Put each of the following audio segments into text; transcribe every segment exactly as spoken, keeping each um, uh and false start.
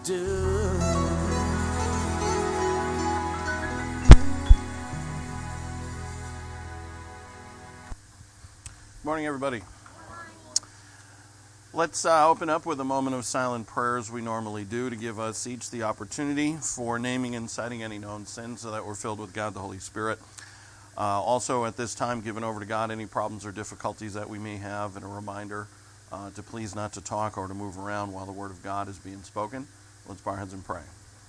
do. Morning, everybody. Let's uh, open up with a moment of silent prayer as we normally do to give us each the opportunity for naming and citing any known sins so that we're filled with God the Holy Spirit. Uh, also at this time, giving over to God any problems or difficulties that we may have, and a reminder uh, to please not to talk or to move around while the Word of God is being spoken. Let's bow our heads and pray.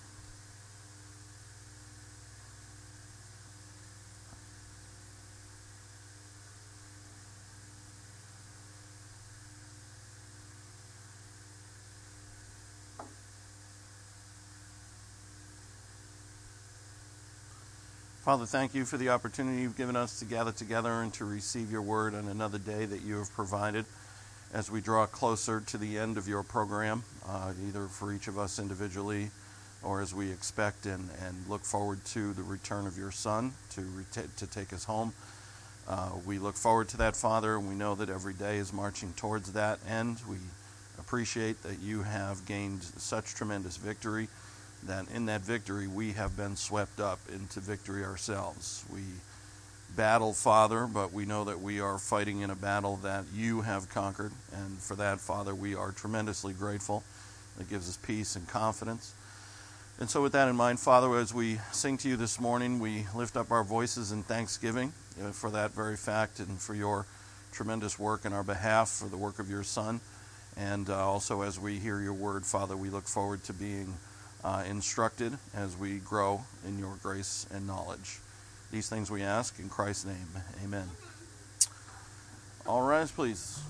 Father, thank you for the opportunity you've given us to gather together and to receive your word on another day that you have provided as we draw closer to the end of your program, uh, either for each of us individually or as we expect and, and look forward to the return of your Son to, reta- to take us home. Uh, we look forward to that, Father, and we know that every day is marching towards that end. We appreciate that you have gained such tremendous victory that in that victory we have been swept up into victory ourselves. We battle, Father, but we know that we are fighting in a battle that you have conquered, and for that, Father, we are tremendously grateful. It gives us peace and confidence. And so with that in mind, Father, as we sing to you this morning, we lift up our voices in thanksgiving for that very fact and for your tremendous work in our behalf, for the work of your Son. And uh, also as we hear your word, Father, we look forward to being Uh, instructed as we grow in your grace and knowledge. These things we ask in Christ's name. Amen. All rise, please.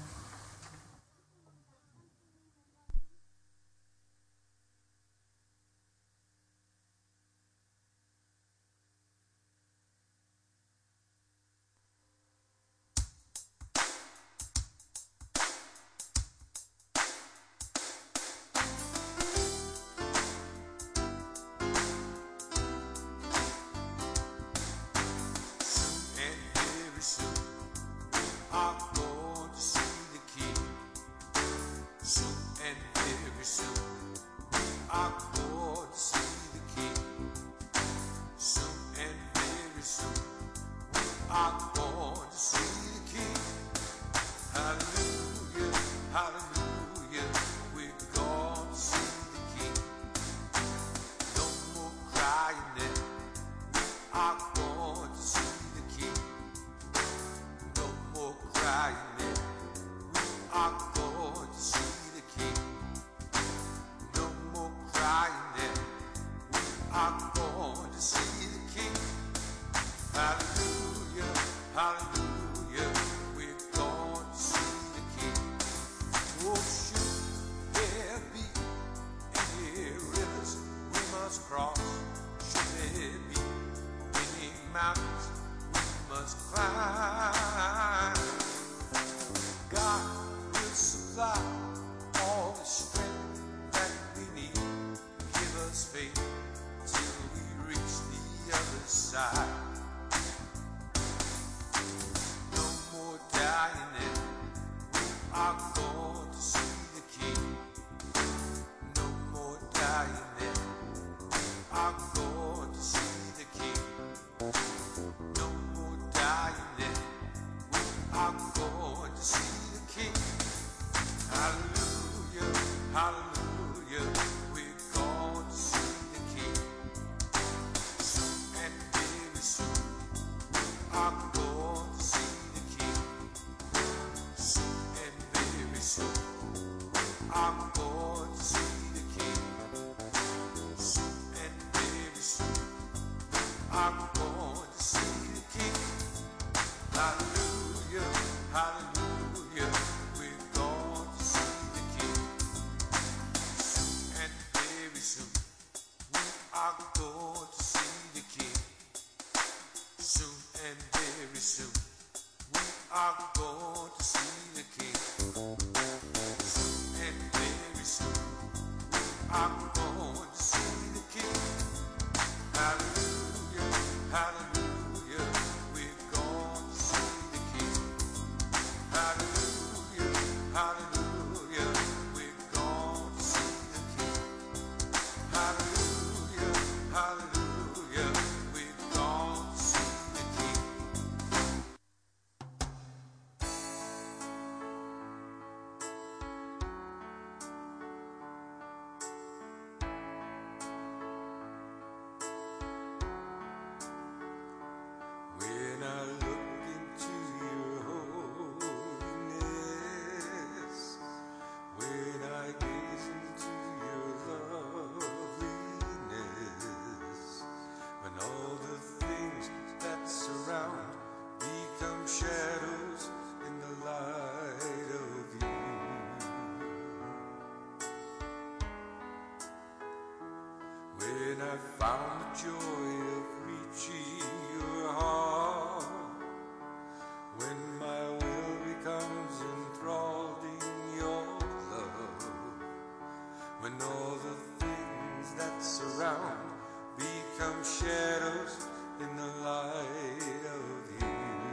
when I found the joy of reaching your heart, when my will becomes enthralled in your love, when all the things that surround become shadows in the light of you.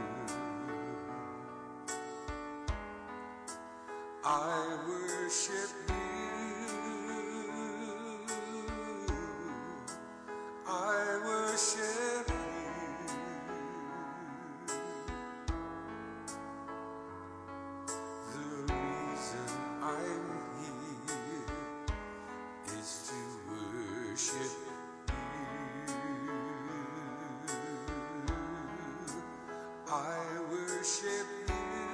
I worship you, I worship you. The reason I'm here is to worship you. I worship you,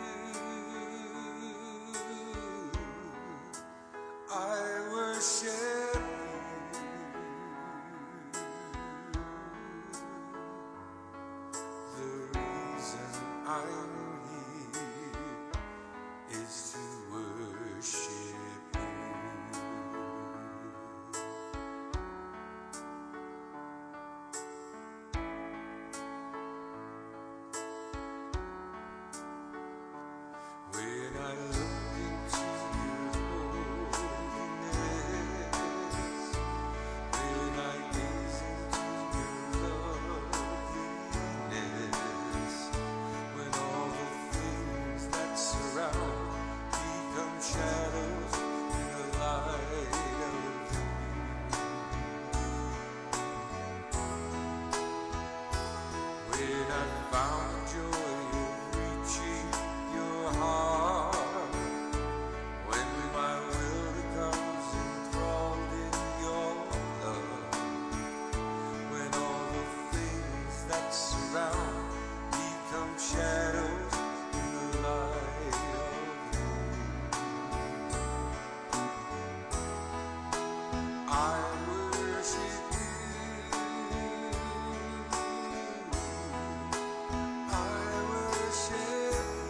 I worship you. The reason I'm here is to worship you. When I look into your holiness, when I gaze into your loveliness, when all the things that surround become shadows in the light of you. When I found joy of reaching your heart, when my will becomes enthralled in your love, when all the things that surround become shadows in the light of you. I worship you, I worship you.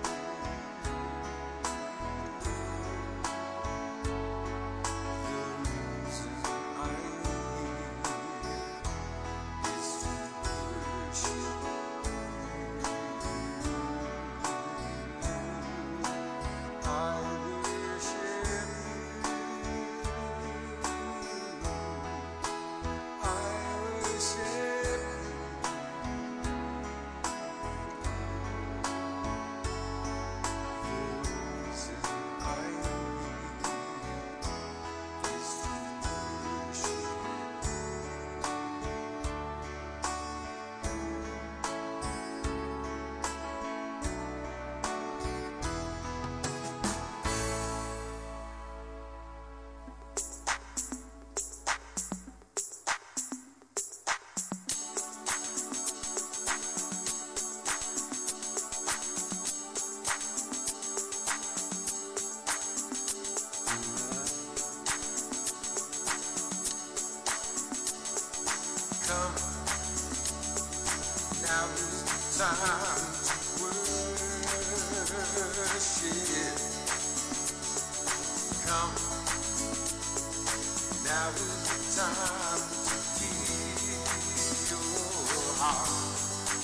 Come, now is the time to worship. Come, now is the time to give your heart.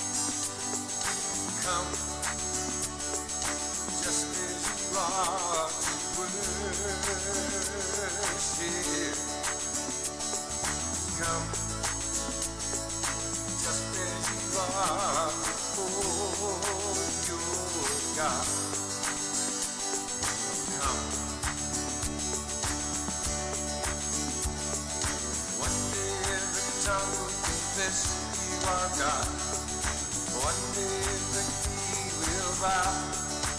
Come, just as you are to worship. Come, just as you are before your God. Come. One day every tongue will confess you are God. One day every knee will bow.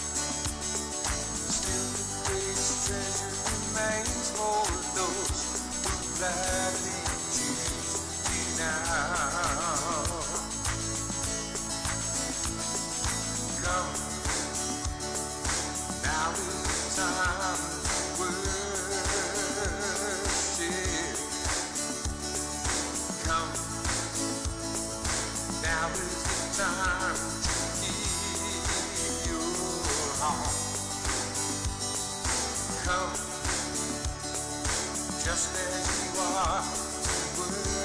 Still the greatest treasure remains for those who gladly choose you now. Come, now is the time to worship. Come, now is the time to give your heart. Come, just as you are to worship.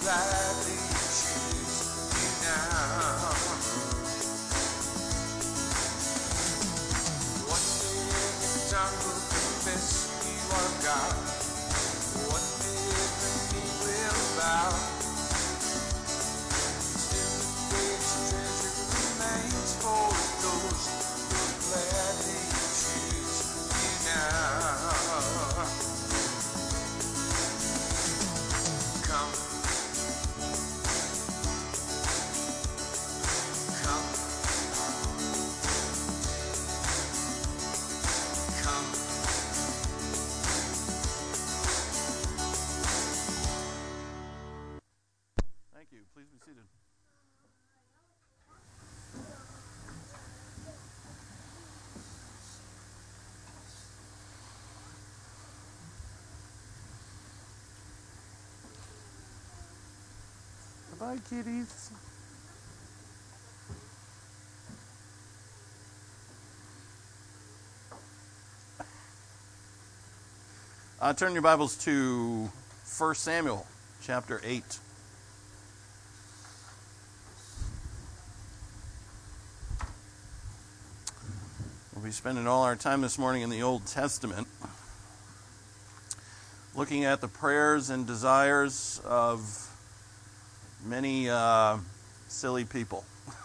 gladly choose you now. One day every tongue will confess you are God. One day every knee will bow. Still the greatest treasure remains for those who gladly choose you now. Come, come, come. Thank you. Please be seated. Bye, kitties. Uh, turn your Bibles to First Samuel, chapter eight. We'll be spending all our time this morning in the Old Testament, looking at the prayers and desires of many uh, silly people.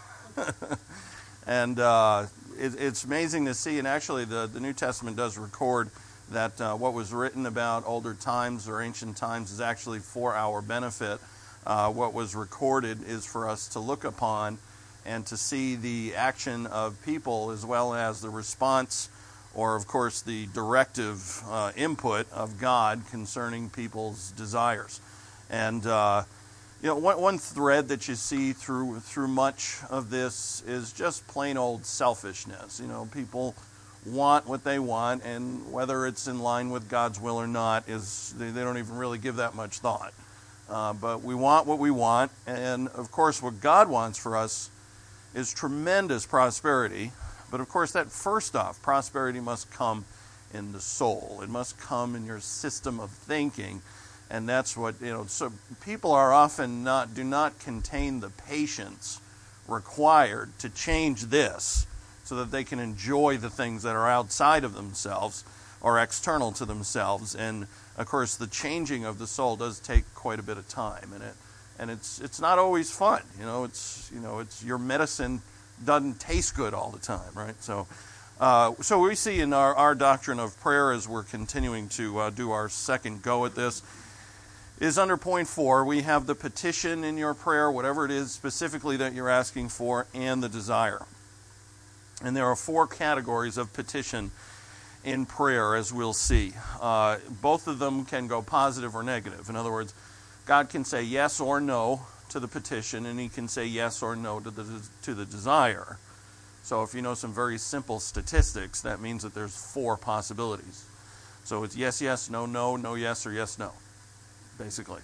and uh, it, it's amazing to see, and actually the, the New Testament does record that uh, what was written about older times or ancient times is actually for our benefit. Uh, what was recorded is for us to look upon and to see the action of people as well as the response or, of course, the directive uh, input of God concerning people's desires. And uh, You know, one, one thread that you see through through much of this is just plain old selfishness. You know, people want what they want, and whether it's in line with God's will or not, is they, they don't even really give that much thought. Uh, but we want what we want, and of course what God wants for us is tremendous prosperity. But of course that first off, prosperity must come in the soul. It must come in your system of thinking. And that's what, you know, so people are often not, do not contain the patience required to change this so that they can enjoy the things that are outside of themselves or external to themselves. And of course, the changing of the soul does take quite a bit of time, and it, and it's it's not always fun. You know, it's you know, it's your medicine doesn't taste good all the time, right? So, uh, so we see in our, our doctrine of prayer as we're continuing to uh, do our second go at this, is under point four. We have the petition in your prayer, whatever it is specifically that you're asking for, and the desire. And there are four categories of petition in prayer, as we'll see. Uh, both of them can go positive or negative. In other words, God can say yes or no to the petition, and He can say yes or no to the to the desire. So if you know some very simple statistics, that means that there's four possibilities. So it's yes, yes, no, no, no, yes, or yes, no, basically.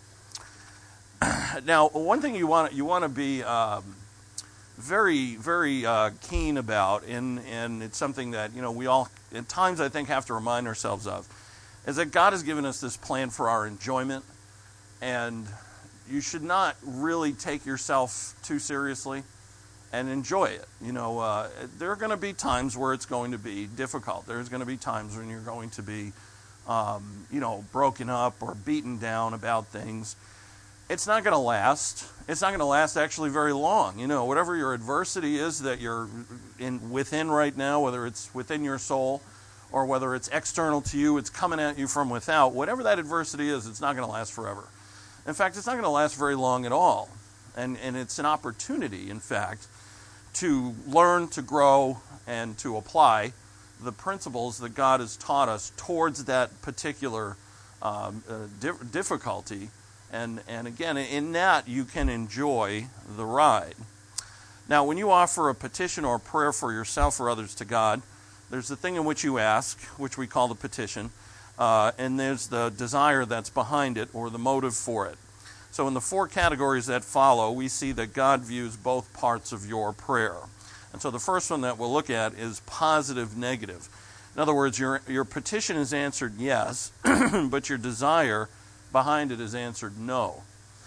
Now, one thing you want you want to be um, very, very uh, keen about, and and it's something that you know we all at times I think have to remind ourselves of, is that God has given us this plan for our enjoyment, and you should not really take yourself too seriously and enjoy it. You know, uh, there are going to be times where it's going to be difficult. There's going to be times when you're going to be, um, you know, broken up or beaten down about things. It's not going to last. It's not going to last actually very long. You know, whatever your adversity is that you're in within right now, whether it's within your soul or whether it's external to you, it's coming at you from without, whatever that adversity is, it's not going to last forever. In fact, it's not going to last very long at all. And, and it's an opportunity, in fact, to learn, to grow, and to apply the principles that God has taught us towards that particular um, uh, di- difficulty. And, and again, in that, you can enjoy the ride. Now, when you offer a petition or a prayer for yourself or others to God, there's the thing in which you ask, which we call the petition, uh, and there's the desire that's behind it or the motive for it. So in the four categories that follow, we see that God views both parts of your prayer. And so the first one that we'll look at is positive negative. In other words, your, your petition is answered yes, but your desire behind it is answered no.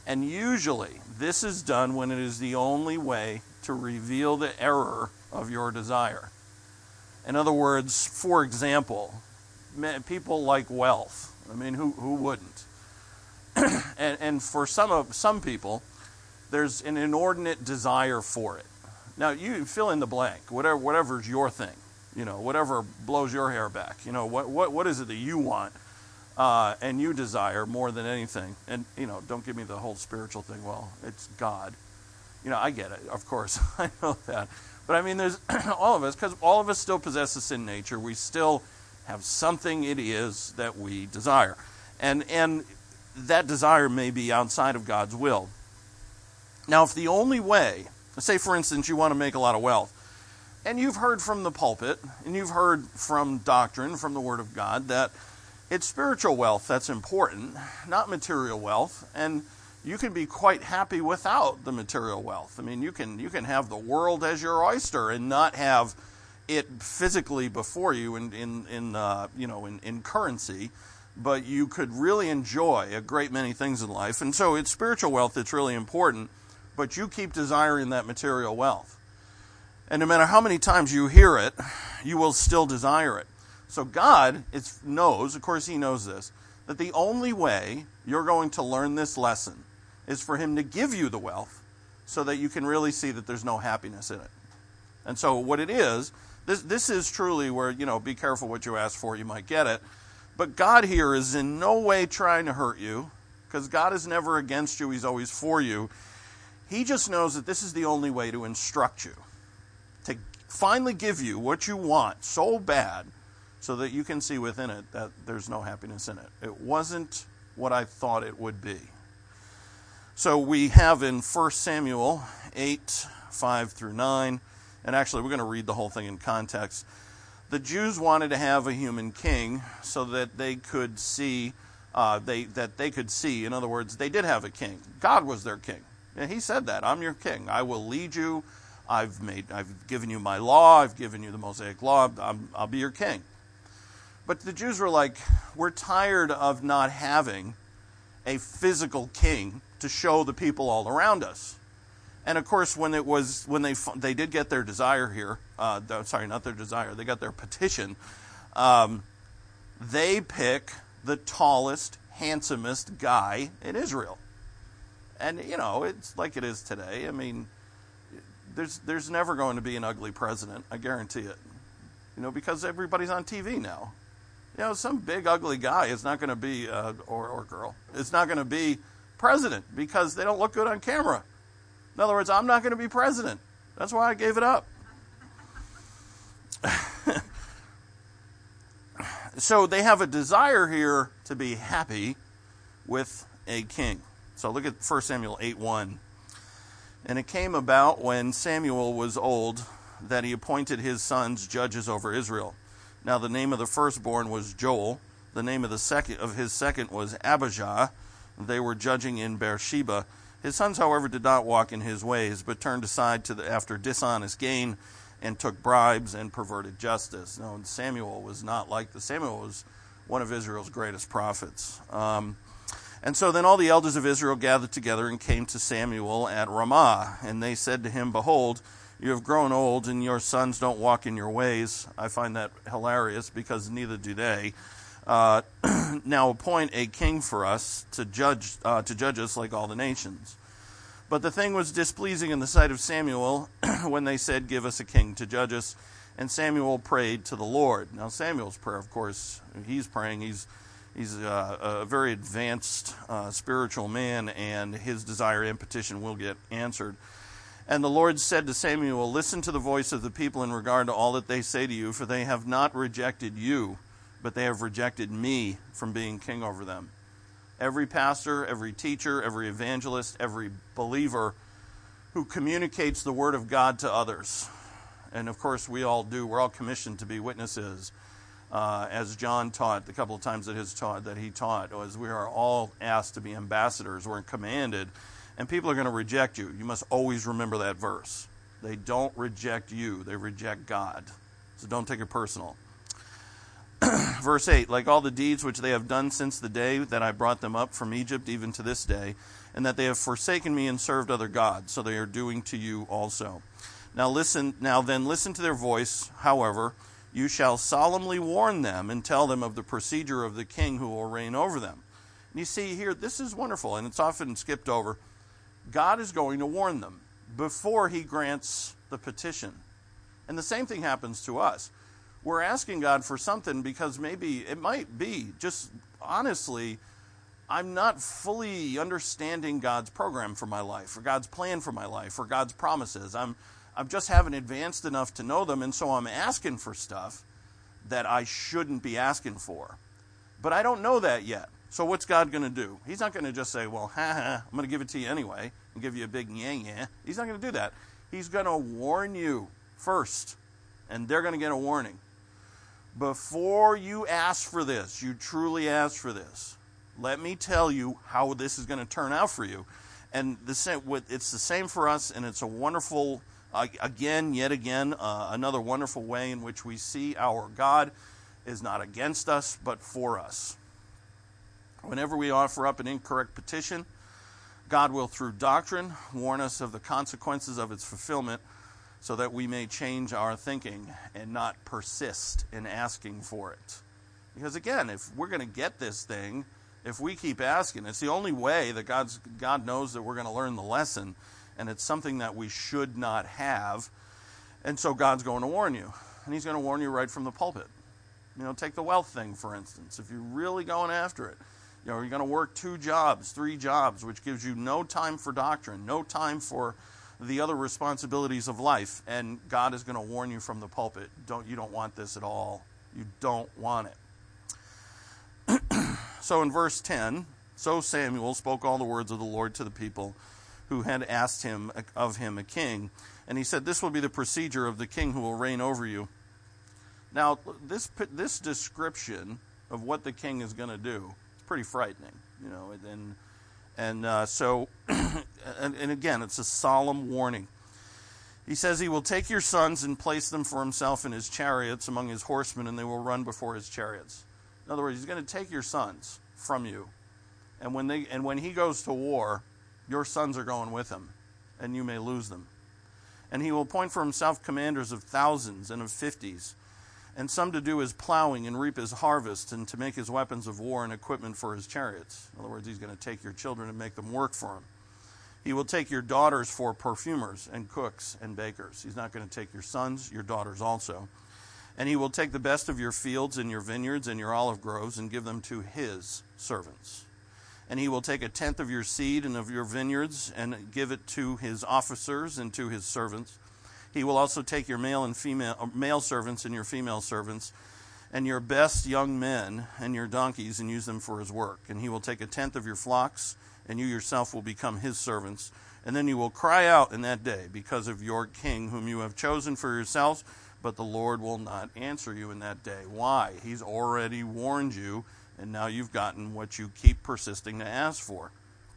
And usually, this is done when it is the only way to reveal the error of your desire. In other words, for example, people like wealth. I mean, who who wouldn't? and, and for some of some people, there's an inordinate desire for it. Now, you fill in the blank, whatever whatever's your thing, you know, whatever blows your hair back. You know, what what what is it that you want uh, and you desire more than anything? And, you know, don't give me the whole spiritual thing. Well, it's God. You know, I get it, of course. I know that. But, I mean, there's all of us, because all of us still possess a sin nature. We still have something it is that we desire. And and that desire may be outside of God's will. Now, if the only way, say, for instance, you want to make a lot of wealth, and you've heard from the pulpit, and you've heard from doctrine, from the Word of God, that it's spiritual wealth that's important, not material wealth, and you can be quite happy without the material wealth. I mean, you can you can have the world as your oyster and not have it physically before you in in, in uh, you know in, in currency, but you could really enjoy a great many things in life. And so it's spiritual wealth that's really important, but you keep desiring that material wealth. And no matter how many times you hear it, you will still desire it. So God is, knows, of course he knows this, that the only way you're going to learn this lesson is for him to give you the wealth so that you can really see that there's no happiness in it. And so what it is, this this is truly where, you know, be careful what you ask for, you might get it. But God here is in no way trying to hurt you, because God is never against you, he's always for you. He just knows that this is the only way to instruct you, to finally give you what you want so bad so that you can see within it that there's no happiness in it. It wasn't what I thought it would be. So we have in First Samuel eight, five through nine, and actually we're going to read the whole thing in context. The Jews wanted to have a human king so that they could see, uh, they that they could see, in other words, they did have a king. God was their king. And he said that, I'm your king. I will lead you. I've made, I've given you my law. I've given you the Mosaic law. I'm, I'll be your king. But the Jews were like, we're tired of not having a physical king to show the people all around us. And of course, when it was when they they did get their desire here, uh, sorry, not their desire, they got their petition. Um, they pick the tallest, handsomest guy in Israel. And, you know, it's like it is today. I mean, there's there's never going to be an ugly president. I guarantee it. You know, because everybody's on T V now. You know, some big ugly guy is not going to be, uh, or, or girl, it's not going to be president because they don't look good on camera. In other words, I'm not going to be president. That's why I gave it up. So they have a desire here to be happy with a king. So look at First Samuel eight one. And it came about when Samuel was old that he appointed his sons judges over Israel. Now the name of the firstborn was Joel. The name of the second of his second was Abijah. They were judging in Beersheba. His sons, however, did not walk in his ways, but turned aside to the, after dishonest gain, and took bribes and perverted justice. Now Samuel was not like this. Samuel was one of Israel's greatest prophets. Um, And so then all the elders of Israel gathered together and came to Samuel at Ramah. And they said to him, behold, you have grown old and your sons don't walk in your ways. I find that hilarious because neither do they. Uh, now appoint a king for us to judge uh, to judge us like all the nations. But the thing was displeasing in the sight of Samuel when they said, give us a king to judge us. And Samuel prayed to the Lord. Now Samuel's prayer, of course, he's praying, he's He's a, a very advanced uh, spiritual man, and his desire and petition will get answered. And the Lord said to Samuel, listen to the voice of the people in regard to all that they say to you, for they have not rejected you, but they have rejected me from being king over them. Every pastor, every teacher, every evangelist, every believer who communicates the word of God to others, and of course we all do, we're all commissioned to be witnesses. Uh, as John taught, the couple of times that his taught that he taught, was we are all asked to be ambassadors. We're commanded, and people are going to reject you. You must always remember that verse. They don't reject you; they reject God. So don't take it personal. Verse eight, like all the deeds which they have done since the day that I brought them up from Egypt, even to this day, and that they have forsaken me and served other gods, so they are doing to you also. Now listen, now then listen to their voice, however, you shall solemnly warn them and tell them of the procedure of the king who will reign over them. And you see here, this is wonderful, and it's often skipped over. God is going to warn them before he grants the petition. And the same thing happens to us. We're asking God for something because maybe it might be, just honestly, I'm not fully understanding God's program for my life, or God's plan for my life, or God's promises. I'm I just haven't advanced enough to know them, and so I'm asking for stuff that I shouldn't be asking for. But I don't know that yet. So what's God going to do? He's not going to just say, well, ha ha, I'm going to give it to you anyway, and give you a big yeah yeah. He's not going to do that. He's going to warn you first, and they're going to get a warning. Before you ask for this, you truly ask for this, let me tell you how this is going to turn out for you. And the same, it's the same for us, and it's a wonderful, uh, again, yet again, uh, another wonderful way in which we see our God is not against us, but for us. Whenever we offer up an incorrect petition, God will, through doctrine, warn us of the consequences of its fulfillment, so that we may change our thinking and not persist in asking for it. Because again, if we're going to get this thing, if we keep asking, it's the only way that God's, God knows that we're going to learn the lesson, and it's something that we should not have. And so God's going to warn you, and he's going to warn you right from the pulpit. You know, take the wealth thing, for instance. If you're really going after it, you know, you're going to work two jobs, three jobs, which gives you no time for doctrine, no time for the other responsibilities of life, and God is going to warn you from the pulpit. Don't you don't want this at all. You don't want it. So in verse ten, so Samuel spoke all the words of the Lord to the people who had asked him of him a king, and he said, this will be the procedure of the king who will reign over you. Now, this this description of what the king is going to do is pretty frightening, you know, and And uh, so, and, and again, it's a solemn warning. He says he will take your sons and place them for himself in his chariots among his horsemen, and they will run before his chariots. In other words, he's going to take your sons from you. And when they and when he goes to war, your sons are going with him, and you may lose them. And he will appoint for himself commanders of thousands and of fifties, and some to do his plowing and reap his harvest, and to make his weapons of war and equipment for his chariots. In other words, he's going to take your children and make them work for him. He will take your daughters for perfumers and cooks and bakers. He's not going to take your sons, your daughters also. And he will take the best of your fields and your vineyards and your olive groves and give them to his servants. And he will take a tenth of your seed and of your vineyards and give it to his officers and to his servants. He will also take your male and female male servants and your female servants and your best young men and your donkeys and use them for his work. And he will take a tenth of your flocks, and you yourself will become his servants. And then you will cry out in that day because of your king whom you have chosen for yourselves, but the Lord will not answer you in that day. Why? He's already warned you, and now you've gotten what you keep persisting to ask for.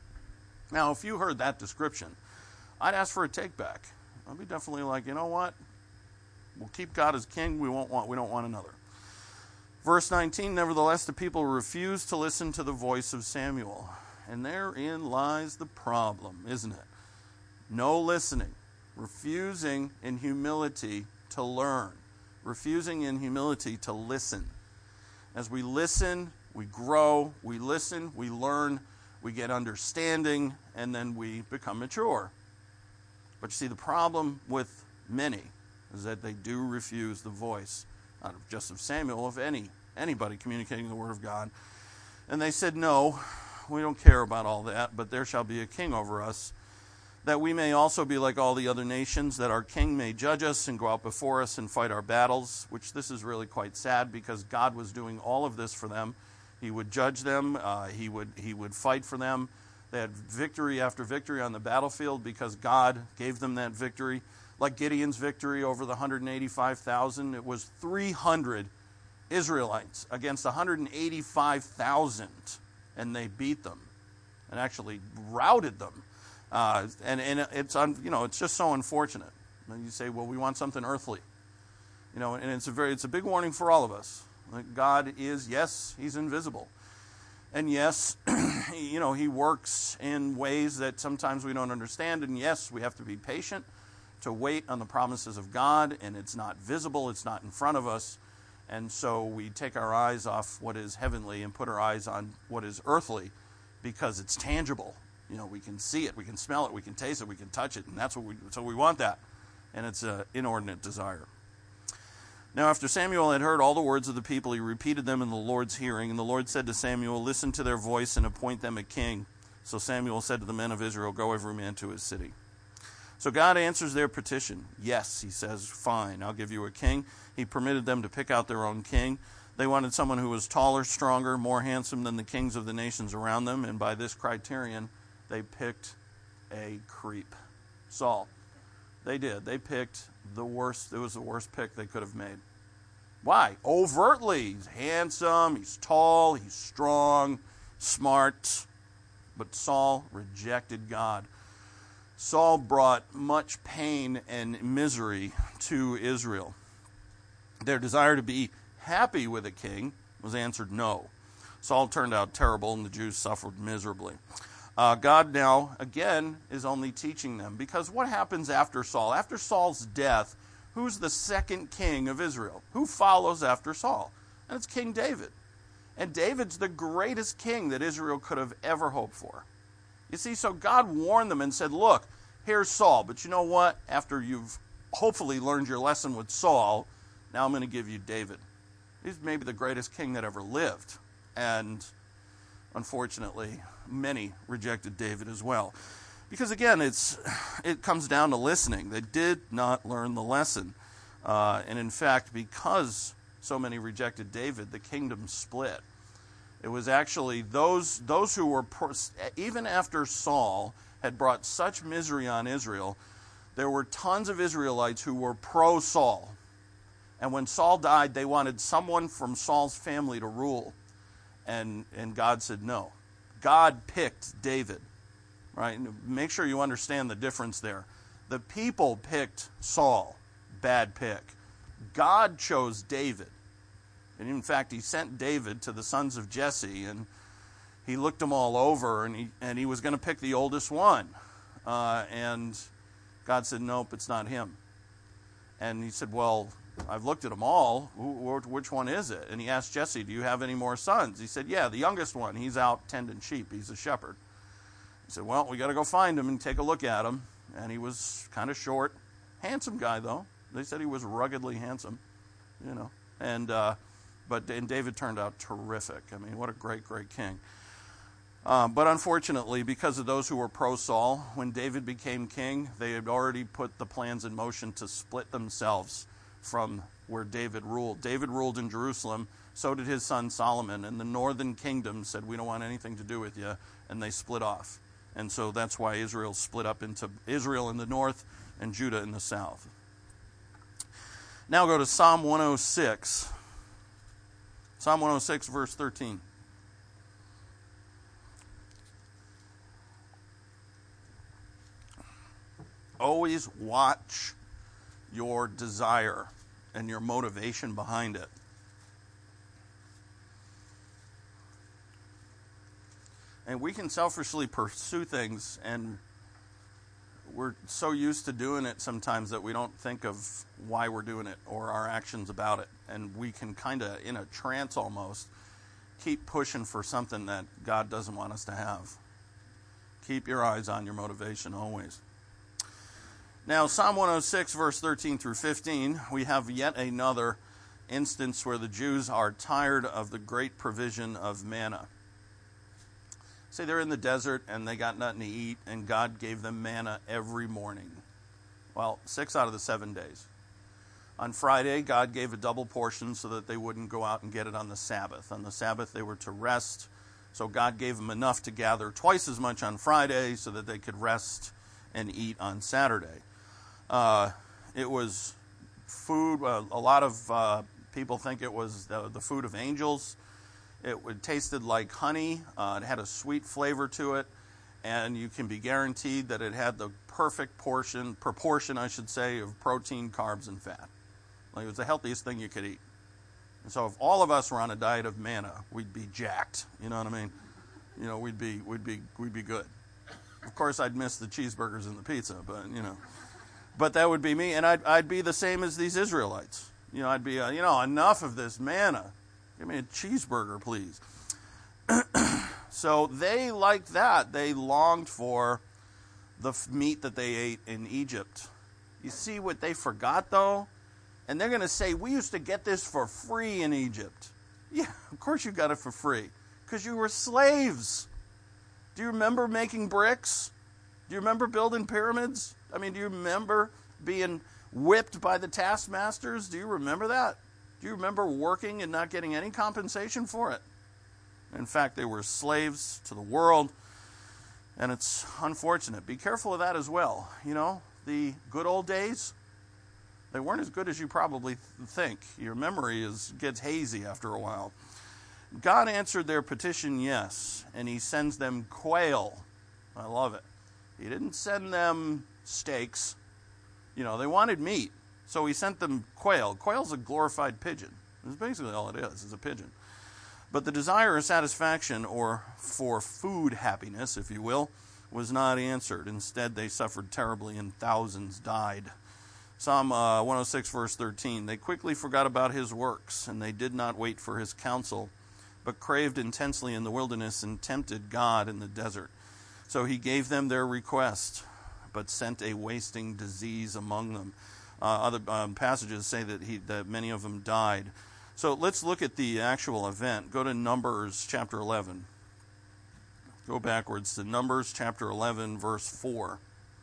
Now, if you heard that description, I'd ask for a take-back. I'll be definitely like, you know what? We'll keep God as king. We won't want. We don't want another. Verse nineteen. Nevertheless, the people refused to listen to the voice of Samuel, and therein lies the problem, isn't it? No listening, refusing in humility to learn, refusing in humility to listen. As we listen, we grow. We listen, we learn, we get understanding, and then we become mature. But you see, the problem with many is that they do refuse the voice, not just of Samuel, of any anybody communicating the word of God. And they said, no, we don't care about all that, but there shall be a king over us, that we may also be like all the other nations, that our king may judge us and go out before us and fight our battles, which this is really quite sad because God was doing all of this for them. He would judge them. Uh, he would he would fight for them. They had victory after victory on the battlefield because God gave them that victory. Like Gideon's victory over the one hundred eighty-five thousand, it was three hundred Israelites against one hundred eighty-five thousand, and they beat them and actually routed them. Uh, and and it's un, you know it's just so unfortunate. And you say, well, we want something earthly, you know, and it's a very it's a big warning for all of us. God is, yes, he's invisible. And yes, you know, he works in ways that sometimes we don't understand. And yes, we have to be patient to wait on the promises of God. And it's not visible, it's not in front of us. And so we take our eyes off what is heavenly and put our eyes on what is earthly because it's tangible. You know, we can see it, we can smell it, we can taste it, we can touch it. And that's what we, so we want that. And it's an inordinate desire. Now, after Samuel had heard all the words of the people, he repeated them in the Lord's hearing. And the Lord said to Samuel, listen to their voice and appoint them a king. So Samuel said to the men of Israel, go every man to his city. So God answers their petition. Yes, he says, fine, I'll give you a king. He permitted them to pick out their own king. They wanted someone who was taller, stronger, more handsome than the kings of the nations around them. And by this criterion, they picked a creep, Saul. They did. They picked the worst. It was the worst pick they could have made. Why? Overtly. He's handsome. He's tall. He's strong. Smart. But Saul rejected God. Saul brought much pain and misery to Israel. Their desire to be happy with a king was answered no. Saul turned out terrible, and the Jews suffered miserably. Uh, God now, again, is only teaching them. Because what happens after Saul? After Saul's death, who's the second king of Israel? Who follows after Saul? And it's King David. And David's the greatest king that Israel could have ever hoped for. You see, so God warned them and said, look, here's Saul. But you know what? After you've hopefully learned your lesson with Saul, now I'm going to give you David. He's maybe the greatest king that ever lived. And unfortunately, many rejected David as well. Because again, it's it comes down to listening. They did not learn the lesson. Uh, and in fact, because so many rejected David, the kingdom split. It was actually those those who were, pro, even after Saul had brought such misery on Israel, there were tons of Israelites who were pro-Saul. And when Saul died, they wanted someone from Saul's family to rule. And, and God said no. God picked David, right? Make sure you understand the difference there. The people picked Saul, bad pick. God chose David. And in fact, he sent David to the sons of Jesse, and he looked them all over, and he, and he was going to pick the oldest one. Uh, and God said, nope, it's not him. And he said, well, I've looked at them all. Which one is it? And he asked Jesse, do you have any more sons? He said, yeah, the youngest one. He's out tending sheep. He's a shepherd. He said, well, we got to go find him and take a look at him. And he was kind of short. Handsome guy, though. They said he was ruggedly handsome, you know. And uh, but and David turned out terrific. I mean, what a great, great king. Uh, but unfortunately, because of those who were pro-Saul, when David became king, they had already put the plans in motion to split themselves from where David ruled. David ruled in Jerusalem, so did his son Solomon, and the northern kingdom said, we don't want anything to do with you, and they split off. And so that's why Israel split up into Israel in the north and Judah in the south. Now go to Psalm one oh six. Psalm one oh six, verse thirteen. Always watch your desire and your motivation behind it. And we can selfishly pursue things, and we're so used to doing it sometimes that we don't think of why we're doing it or our actions about it. And we can kind of, in a trance almost, keep pushing for something that God doesn't want us to have. Keep your eyes on your motivation always. Now, Psalm one oh six, verse thirteen through fifteen, we have yet another instance where the Jews are tired of the great provision of manna. Say they're in the desert and they got nothing to eat, and God gave them manna every morning. Well, six out of the seven days. On Friday, God gave a double portion so that they wouldn't go out and get it on the Sabbath. On the Sabbath, they were to rest, so God gave them enough to gather twice as much on Friday so that they could rest and eat on Saturday. Uh, it was food. Uh, a lot of uh, people think it was the, the food of angels. It, it tasted like honey. Uh, it had a sweet flavor to it, and you can be guaranteed that it had the perfect portion, proportion, I should say, of protein, carbs, and fat. Like, it was the healthiest thing you could eat. And so if all of us were on a diet of manna, we'd be jacked. You know what I mean? You know, we'd be we'd be we'd be good. Of course, I'd miss the cheeseburgers and the pizza, but you know, but that would be me, and I'd I'd be the same as these Israelites. You know, I'd be uh, you know enough of this manna. Give me a cheeseburger, please. So they liked that. They longed for the f- meat that they ate in Egypt. You see what they forgot, though? And they're going to say, we used to get this for free in Egypt. Yeah, of course you got it for free, because you were slaves. Do you remember making bricks? Do you remember building pyramids? I mean, do you remember being whipped by the taskmasters? Do you remember that? Do you remember working and not getting any compensation for it? In fact, they were slaves to the world, and it's unfortunate. Be careful of that as well. You know, the good old days, they weren't as good as you probably think. Your memory is gets hazy after a while. God answered their petition, yes, and he sends them quail. I love it. He didn't send them steaks. You know, they wanted meat, so he sent them quail. Quail's a glorified pigeon. That's basically all it is, is a pigeon. But the desire of satisfaction, or for food happiness, if you will, was not answered. Instead, they suffered terribly, and thousands died. Psalm uh, one oh six, verse thirteen, they quickly forgot about his works, and they did not wait for his counsel, but craved intensely in the wilderness and tempted God in the desert. So he gave them their request, but sent a wasting disease among them. Uh, other um, passages say that he that many of them died. So let's look at the actual event. Go to Numbers chapter eleven. Go backwards to Numbers chapter eleven, verse four.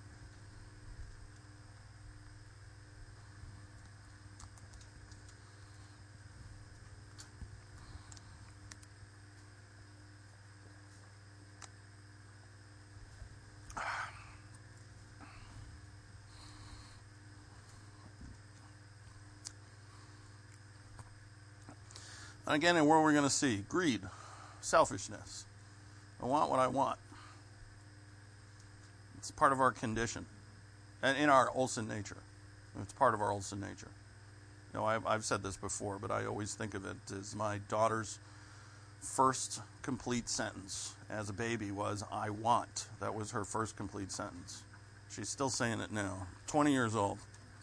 And again, and where we're going to see greed, selfishness. I want what I want. It's part of our condition, and in our Olsen nature. It's part of our Olsen nature. You know, I've, I've said this before, but I always think of it as my daughter's first complete sentence as a baby was, I want. That was her first complete sentence. She's still saying it now, twenty years old.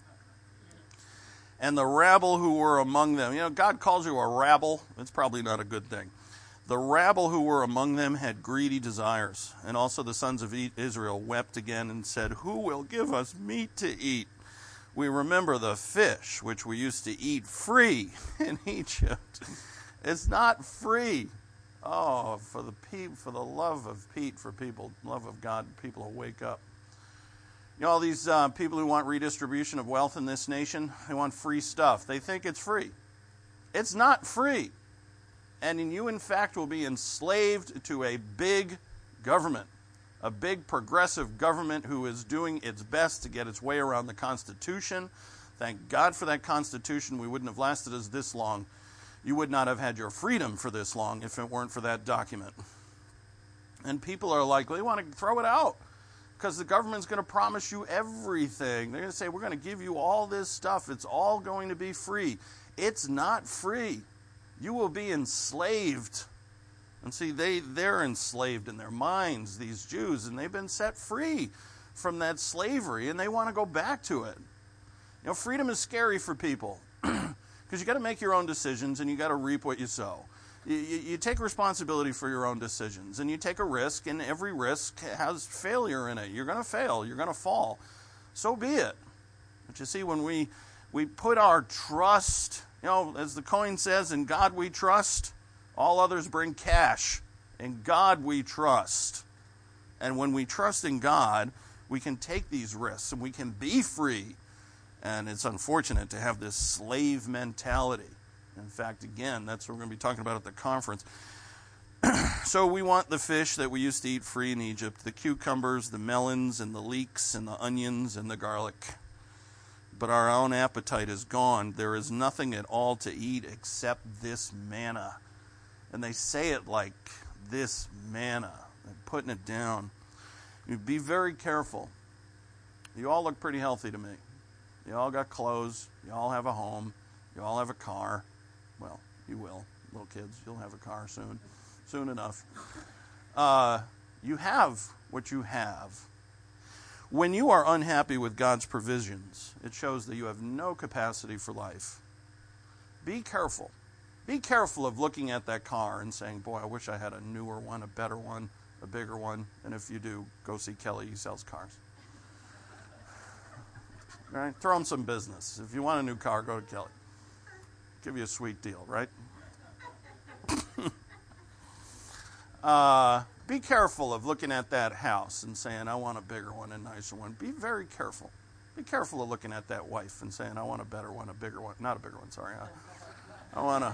And the rabble who were among them. You know, God calls you a rabble. It's probably not a good thing. The rabble who were among them had greedy desires. And also the sons of Israel wept again and said, who will give us meat to eat? We remember the fish which we used to eat free in Egypt. It's not free. Oh, for the pe- for the love of Pete, for people, love of God, people will wake up. You know, all these uh, people who want redistribution of wealth in this nation, they want free stuff. They think it's free. It's not free. And you, in fact, will be enslaved to a big government, a big progressive government who is doing its best to get its way around the Constitution. Thank God for that Constitution. We wouldn't have lasted us this long. You would not have had your freedom for this long if it weren't for that document. And people are like, they want to throw it out. Because the government's going to promise you everything. They're going to say, we're going to give you all this stuff. It's all going to be free. It's not free. You will be enslaved. And see, they, they're enslaved in their minds, these Jews, and they've been set free from that slavery, and they want to go back to it. You know, freedom is scary for people because you got to make your own decisions, and you got to reap what you sow. You, you, you take responsibility for your own decisions, and you take a risk, and every risk has failure in it. You're going to fail. You're going to fall. So be it. But you see, when we, we put our trust, you know, as the coin says, in God we trust, all others bring cash. In God we trust. And when we trust in God, we can take these risks, and we can be free. And it's unfortunate to have this slave mentality. In fact, again, that's what we're going to be talking about at the conference. So we want the fish that we used to eat free in Egypt, the cucumbers, the melons, and the leeks, and the onions, and the garlic. But our own appetite is gone. There is nothing at all to eat except this manna. And they say it like this manna. They're putting it down. You be very careful. You all look pretty healthy to me. You all got clothes. You all have a home. You all have a car. Well, you will. Little kids, you'll have a car soon. Soon enough. Uh, you have what you have. When you are unhappy with God's provisions, it shows that you have no capacity for life. Be careful. Be careful of looking at that car and saying, boy, I wish I had a newer one, a better one, a bigger one. And if you do, go see Kelly. He sells cars. All right? Throw him some business. If you want a new car, go to Kelly. Give you a sweet deal, right? uh, be careful of looking at that house and saying, I want a bigger one, a nicer one. Be very careful. Be careful of looking at that wife and saying, I want a better one, a bigger one. Not a bigger one, sorry. I, I want a,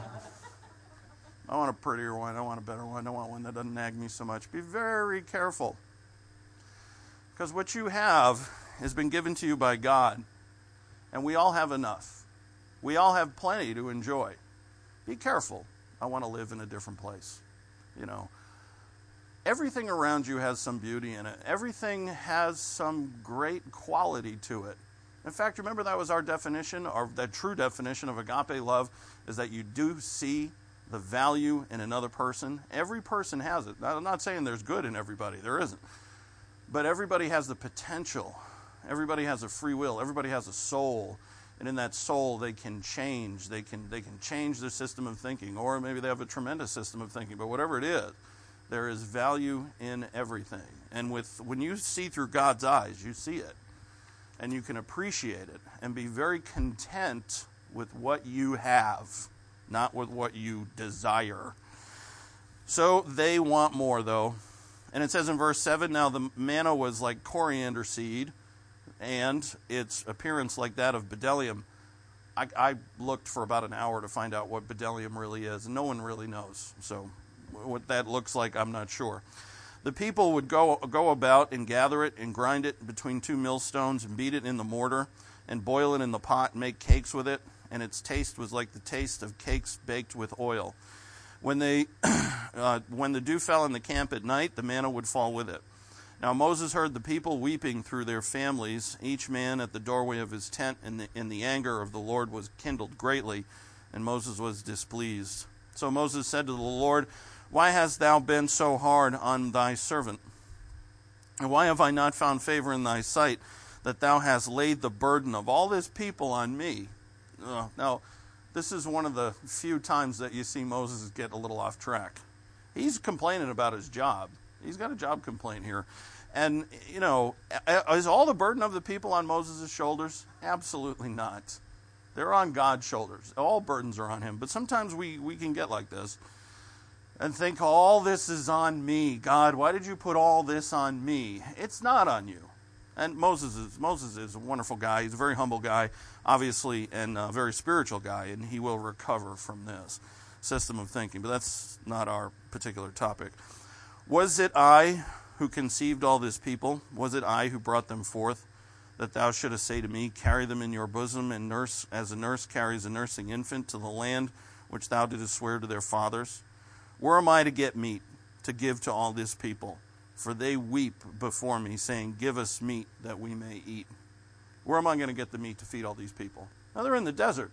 I want a prettier one. I want a better one. I want one that doesn't nag me so much. Be very careful. Because what you have has been given to you by God. And we all have enough. We all have plenty to enjoy. Be careful. I want to live in a different place. You know, everything around you has some beauty in it. Everything has some great quality to it. In fact, remember that was our definition, or that true definition of agape love, is that you do see the value in another person. Every person has it. Now, I'm not saying there's good in everybody. There isn't. But everybody has the potential. Everybody has a free will. Everybody has a soul. And in that soul, they can change. They can they can change their system of thinking. Or maybe they have a tremendous system of thinking. But whatever it is, there is value in everything. And with when you see through God's eyes, you see it. And you can appreciate it and be very content with what you have, not with what you desire. So they want more, though. And it says in verse seven, now the manna was like coriander seed, and its appearance like that of bdellium. I, I looked for about an hour to find out what bdellium really is, and no one really knows. So what that looks like, I'm not sure. The people would go go about and gather it and grind it between two millstones and beat it in the mortar and boil it in the pot and make cakes with it. And its taste was like the taste of cakes baked with oil. When they, uh, when the dew fell in the camp at night, the manna would fall with it. Now Moses heard the people weeping through their families, each man at the doorway of his tent, and the, and the anger of the Lord was kindled greatly, and Moses was displeased. So Moses said to the Lord, why hast thou been so hard on thy servant? And why have I not found favor in thy sight, that thou hast laid the burden of all this people on me? Uh, now, this is one of the few times that you see Moses get a little off track. He's complaining about his job. He's got a job complaint here. And, you know, is all the burden of the people on Moses' shoulders? Absolutely not. They're on God's shoulders. All burdens are on him. But sometimes we, we can get like this and think, all this is on me. God, why did you put all this on me? It's not on you. And Moses is Moses is a wonderful guy. He's a very humble guy, obviously, and a very spiritual guy, and he will recover from this system of thinking. But that's not our particular topic. Was it I who conceived all this people? Was it I who brought them forth? That thou shouldest say to me, carry them in your bosom, and nurse as a nurse carries a nursing infant to the land which thou didst swear to their fathers? Where am I to get meat to give to all this people? For they weep before me, saying, give us meat that we may eat. Where am I going to get the meat to feed all these people? Now, they're in the desert.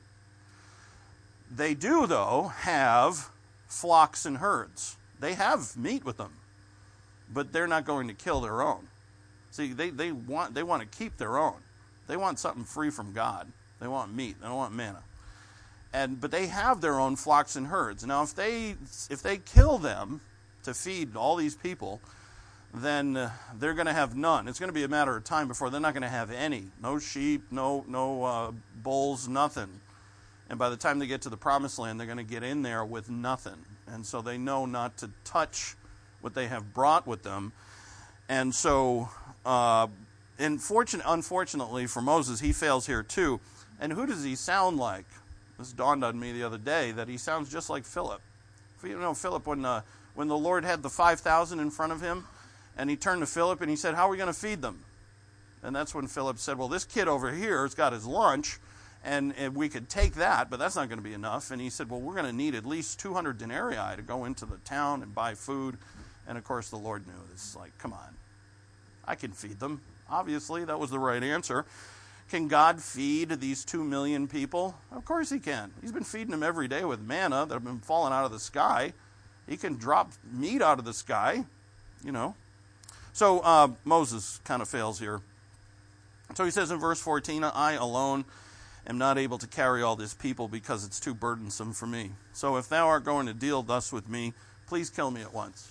They do, though, have flocks and herds. They have meat with them, but they're not going to kill their own. See, they, they want they want to keep their own. They want something free from God. They want meat. They don't want manna. And but they have their own flocks and herds. Now, if they if they kill them to feed all these people, then uh, they're going to have none. It's going to be a matter of time before they're not going to have any. No sheep, no no uh, bulls, nothing. And by the time they get to the promised land, they're going to get in there with nothing. And so they know not to touch what they have brought with them. And so, uh, unfortunate, unfortunately for Moses, he fails here too. And who does he sound like? This dawned on me the other day that he sounds just like Philip. You know, Philip, when uh, when the Lord had the five thousand in front of him, and he turned to Philip and he said, how are we going to feed them? And that's when Philip said, well, this kid over here has got his lunch, and, and we could take that, but that's not going to be enough. And he said, well, we're going to need at least two hundred denarii to go into the town and buy food. And, of course, the Lord knew. This is like, come on. I can feed them. Obviously, that was the right answer. Can God feed these two million people? Of course he can. He's been feeding them every day with manna that have been falling out of the sky. He can drop meat out of the sky, you know. So uh, Moses kind of fails here. So he says in verse fourteen, I alone am not able to carry all this people because it's too burdensome for me. So if thou art going to deal thus with me, please kill me at once.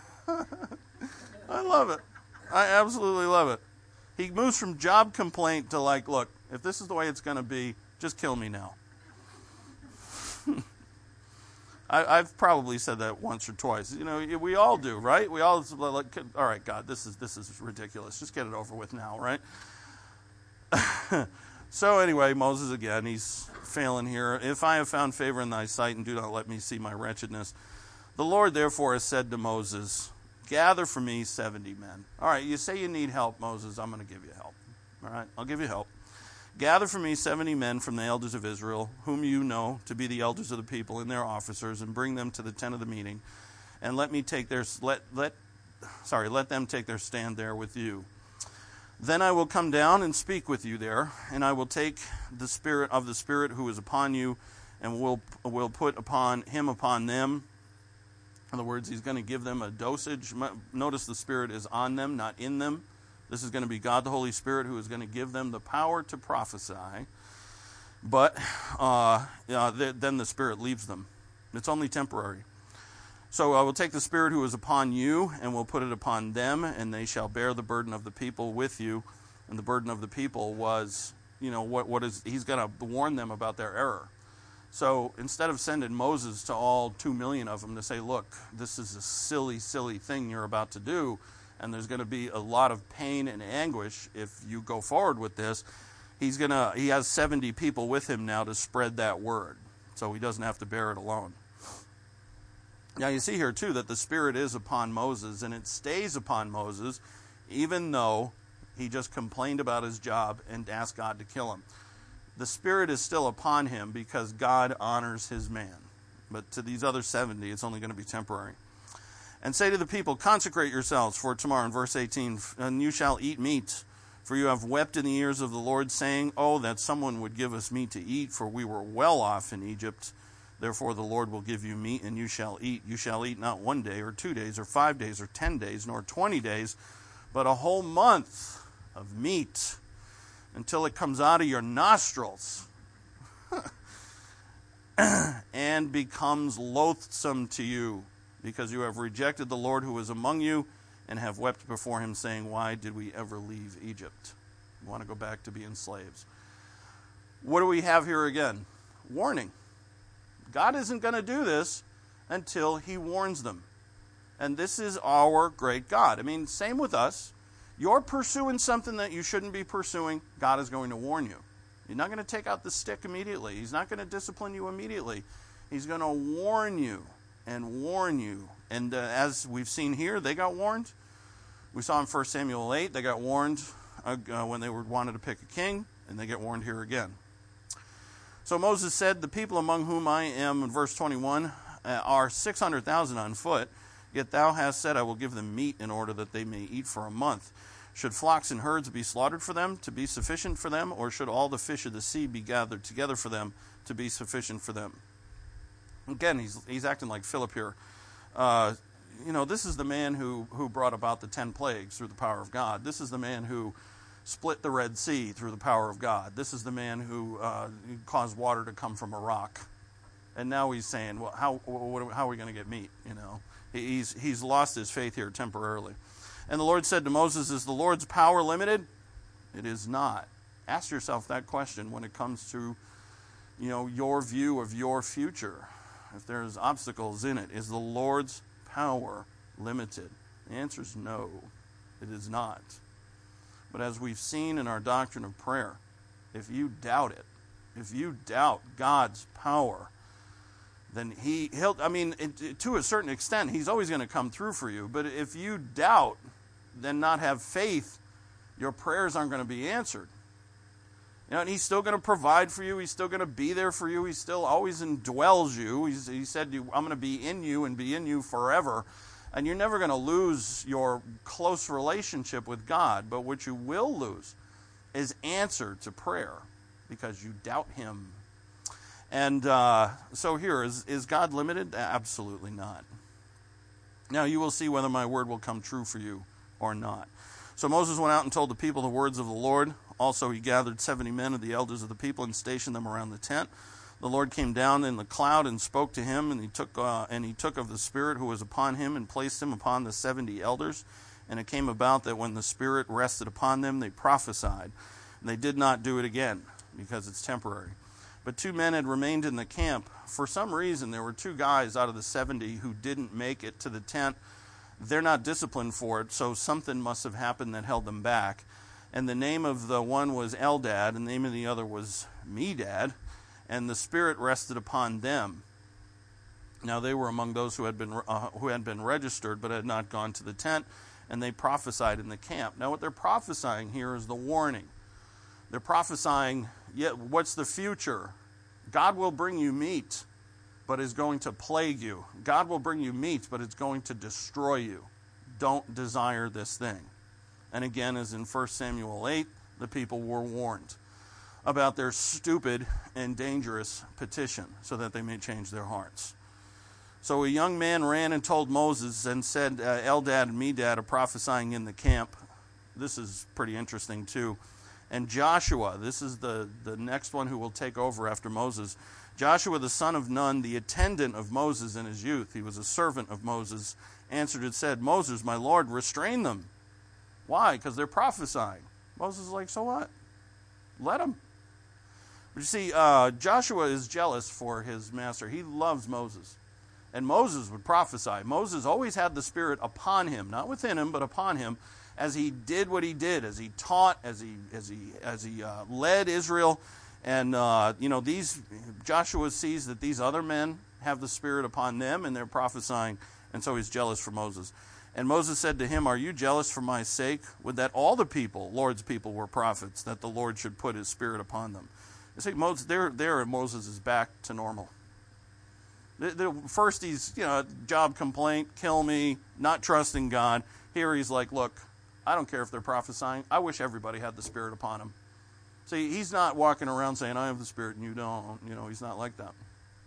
I love it. I absolutely love it. He moves from job complaint to like, look, if this is the way it's going to be, just kill me now. I, I've probably said that once or twice. You know, we all do, right? We all like, all right, God, this is this is ridiculous. Just get it over with now, right? So anyway, Moses again, he's failing here. If I have found favor in thy sight, and do not let me see my wretchedness. The Lord therefore has said to Moses, gather for me seventy men. All right, you say you need help, Moses. I'm going to give you help. All right, I'll give you help. Gather for me seventy men from the elders of Israel, whom you know to be the elders of the people and their officers, and bring them to the tent of the meeting, and let me take their let let sorry let them take their stand there with you. Then I will come down and speak with you there, and I will take the spirit of the Spirit who is upon you, and will will put upon him upon them. In other words, he's going to give them a dosage. Notice the Spirit is on them, not in them. This is going to be God the Holy Spirit who is going to give them the power to prophesy. But uh, uh, th- then the Spirit leaves them. It's only temporary. So I will take the Spirit who is upon you and will put it upon them, and they shall bear the burden of the people with you. And the burden of the people was, you know, what what is he's going to warn them about their error. So instead of sending Moses to all two million of them to say, look, this is a silly, silly thing you're about to do, and there's going to be a lot of pain and anguish if you go forward with this, he's going to he has seventy people with him now to spread that word. So he doesn't have to bear it alone. Now you see here too that the Spirit is upon Moses, and it stays upon Moses even though he just complained about his job and asked God to kill him. The Spirit is still upon him because God honors his man. But to these other seventy, it's only going to be temporary. And say to the people, consecrate yourselves for tomorrow, in verse eighteen, and you shall eat meat. For you have wept in the ears of the Lord, saying, oh, that someone would give us meat to eat, for we were well off in Egypt. Therefore the Lord will give you meat, and you shall eat. You shall eat not one day, or two days, or five days, or ten days, nor twenty days, but a whole month of meat, until it comes out of your nostrils and becomes loathsome to you, because you have rejected the Lord who is among you, and have wept before him, saying, why did we ever leave Egypt? We want to go back to being slaves. What do we have here again? Warning. God isn't going to do this until he warns them. And this is our great God. I mean, same with us. You're pursuing something that you shouldn't be pursuing, God is going to warn you. He's not going to take out the stick immediately. He's not going to discipline you immediately. He's going to warn you and warn you. And uh, as we've seen here, they got warned. We saw in First Samuel eight, they got warned uh, uh, when they were wanted to pick a king, and they get warned here again. So Moses said, the people among whom I am, in verse twenty-one, uh, are six hundred thousand on foot. Yet thou hast said, I will give them meat in order that they may eat for a month. Should flocks and herds be slaughtered for them to be sufficient for them, or should all the fish of the sea be gathered together for them to be sufficient for them? Again, he's he's acting like Philip here. Uh, you know, this is the man who, who brought about the ten plagues through the power of God. This is the man who split the Red Sea through the power of God. This is the man who uh, caused water to come from a rock. And now he's saying, well, how what, how are we going to get meat? You know, he's he's lost his faith here temporarily. And the Lord said to Moses, is the Lord's power limited? It is not. Ask yourself that question when it comes to, you know, your view of your future. If there's obstacles in it, is the Lord's power limited? The answer is no, it is not. But as we've seen in our doctrine of prayer, if you doubt it, if you doubt God's power, then he, he'll, I mean, it, it, to a certain extent, he's always going to come through for you. But if you doubt, then not have faith, your prayers aren't going to be answered. You know, and he's still going to provide for you. He's still going to be there for you. He still always indwells you. He's, he said, I'm going to be in you and be in you forever. And you're never going to lose your close relationship with God. But what you will lose is answer to prayer because you doubt him. And uh, so here, is, is God limited? Absolutely not. Now you will see whether my word will come true for you or not. So Moses went out and told the people the words of the Lord. Also he gathered seventy men of the elders of the people and stationed them around the tent. The Lord came down in the cloud and spoke to him, and he took uh, and he took of the Spirit who was upon him and placed him upon the seventy elders. And it came about that when the Spirit rested upon them, they prophesied. And they did not do it again, because it's temporary. But two men had remained in the camp. For some reason, there were two guys out of the seventy who didn't make it to the tent. They're not disciplined for it, so something must have happened that held them back. And the name of the one was Eldad, and the name of the other was Medad. And the Spirit rested upon them. Now they were among those who had been uh, who had been registered, but had not gone to the tent, and they prophesied in the camp. Now what they're prophesying here is the warning. They're prophesying, yeah, what's the future? God will bring you meat, but is going to plague you. God will bring you meat, but it's going to destroy you. Don't desire this thing. And again, as in First Samuel eight, the people were warned about their stupid and dangerous petition so that they may change their hearts. So a young man ran and told Moses and said, uh, Eldad and Medad are prophesying in the camp. This is pretty interesting too. And Joshua, this is the, the next one who will take over after Moses. Joshua, the son of Nun, the attendant of Moses in his youth, he was a servant of Moses, answered and said, Moses, my Lord, restrain them. Why? Because they're prophesying. Moses is like, so what? Let them. But you see, uh, Joshua is jealous for his master. He loves Moses. And Moses would prophesy. Moses always had the Spirit upon him, not within him, but upon him, as he did what he did, as he taught, as he as he as he uh, led Israel. And uh, you know, these Joshua sees that these other men have the Spirit upon them, and they're prophesying, and so he's jealous for Moses. And Moses said to him, are you jealous for my sake? Would that all the people, Lord's people, were prophets, that the Lord should put his Spirit upon them? You see, Moses, there, there, Moses is back to normal. The, the, first he's, you know, job complaint, kill me, not trusting God. Here he's like, look, I don't care if they're prophesying. I wish everybody had the Spirit upon him. See, he's not walking around saying, I have the Spirit and you don't. You know, he's not like that.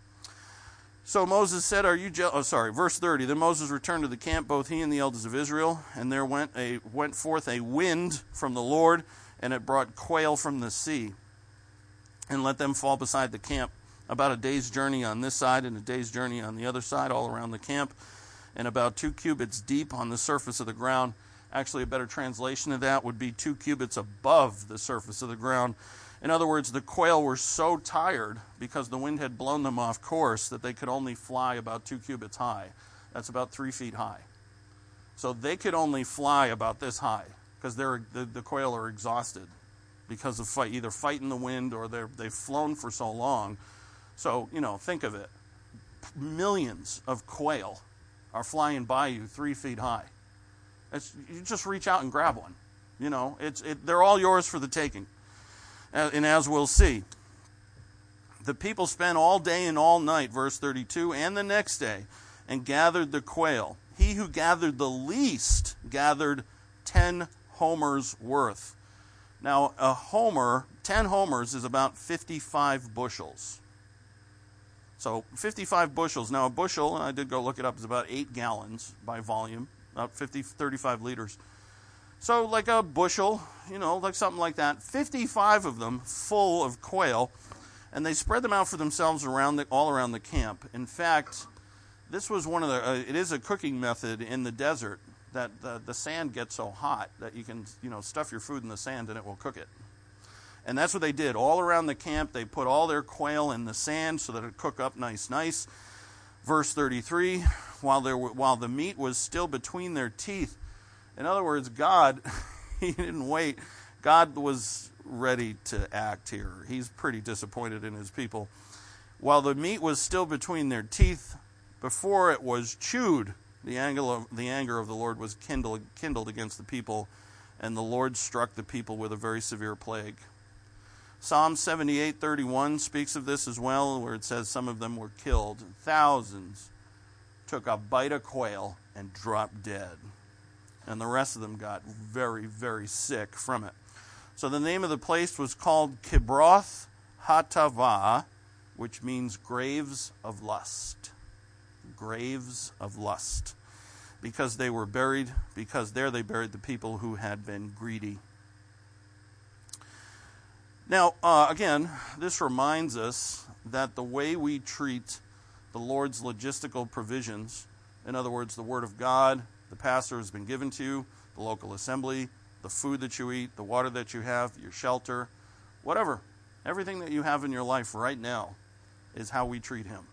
So Moses said, are you jealous? Oh, sorry, verse thirty. Then Moses returned to the camp, both he and the elders of Israel, and there went a went forth a wind from the Lord, and it brought quail from the sea, and let them fall beside the camp, about a day's journey on this side and a day's journey on the other side, all around the camp, and about two cubits deep on the surface of the ground. Actually, a better translation of that would be two cubits above the surface of the ground. In other words, the quail were so tired because the wind had blown them off course that they could only fly about two cubits high. That's about three feet high. So they could only fly about this high because they're the, the quail are exhausted because of fight, either fighting the wind or they're, they've flown for so long. So, you know, think of it. Millions of quail are flying by you three feet high. It's, you just reach out and grab one. You know, it's it, they're all yours for the taking. And as we'll see, the people spent all day and all night, verse thirty-two, and the next day, and gathered the quail. He who gathered the least gathered ten homers worth. Now, a homer, ten homers is about fifty-five bushels. So fifty-five bushels. Now, a bushel, and I did go look it up, is about eight gallons by volume, about fifty, thirty-five liters. So like a bushel, you know, like something like that. fifty-five of them full of quail, and they spread them out for themselves around the, all around the camp. In fact, this was one of the, uh, it is a cooking method in the desert that the, the sand gets so hot that you can, you know, stuff your food in the sand and it will cook it. And that's what they did. All around the camp, they put all their quail in the sand so that it would cook up nice, nice. Verse thirty-three, while there were, while the meat was still between their teeth. In other words, God, he didn't wait. God was ready to act here. He's pretty disappointed in his people. While the meat was still between their teeth, before it was chewed, the anger of the, anger of the Lord was kindled, kindled against the people, and the Lord struck the people with a very severe plague. Psalm seventy-eight thirty-one speaks of this as well, where it says some of them were killed. Thousands took a bite of quail and dropped dead. And the rest of them got very, very sick from it. So the name of the place was called Kibroth Hatava, which means graves of lust. Graves of lust. Because they were buried, because there they buried the people who had been greedy. Now, uh, again, this reminds us that the way we treat the Lord's logistical provisions, in other words, the Word of God, the pastor has been given to you, the local assembly, the food that you eat, the water that you have, your shelter, whatever, everything that you have in your life right now is how we treat Him.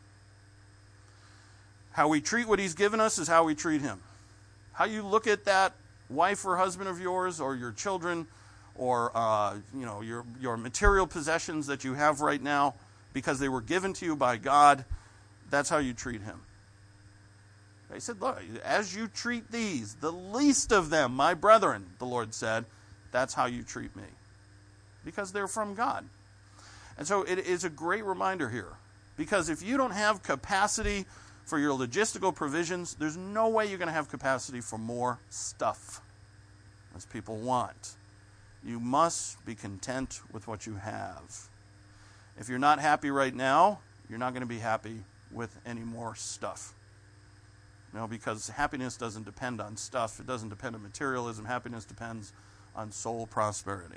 How we treat what He's given us is how we treat Him. How you look at that wife or husband of yours or your children or uh, you know your your material possessions that you have right now because they were given to you by God, that's how you treat Him. He said, look, as you treat these, the least of them, my brethren, the Lord said, that's how you treat me. Because they're from God. And so it is a great reminder here. Because if you don't have capacity for your logistical provisions, there's no way you're going to have capacity for more stuff, as people want. You must be content with what you have. If you're not happy right now, you're not going to be happy with any more stuff. You know, because happiness doesn't depend on stuff. It doesn't depend on materialism. Happiness depends on soul prosperity.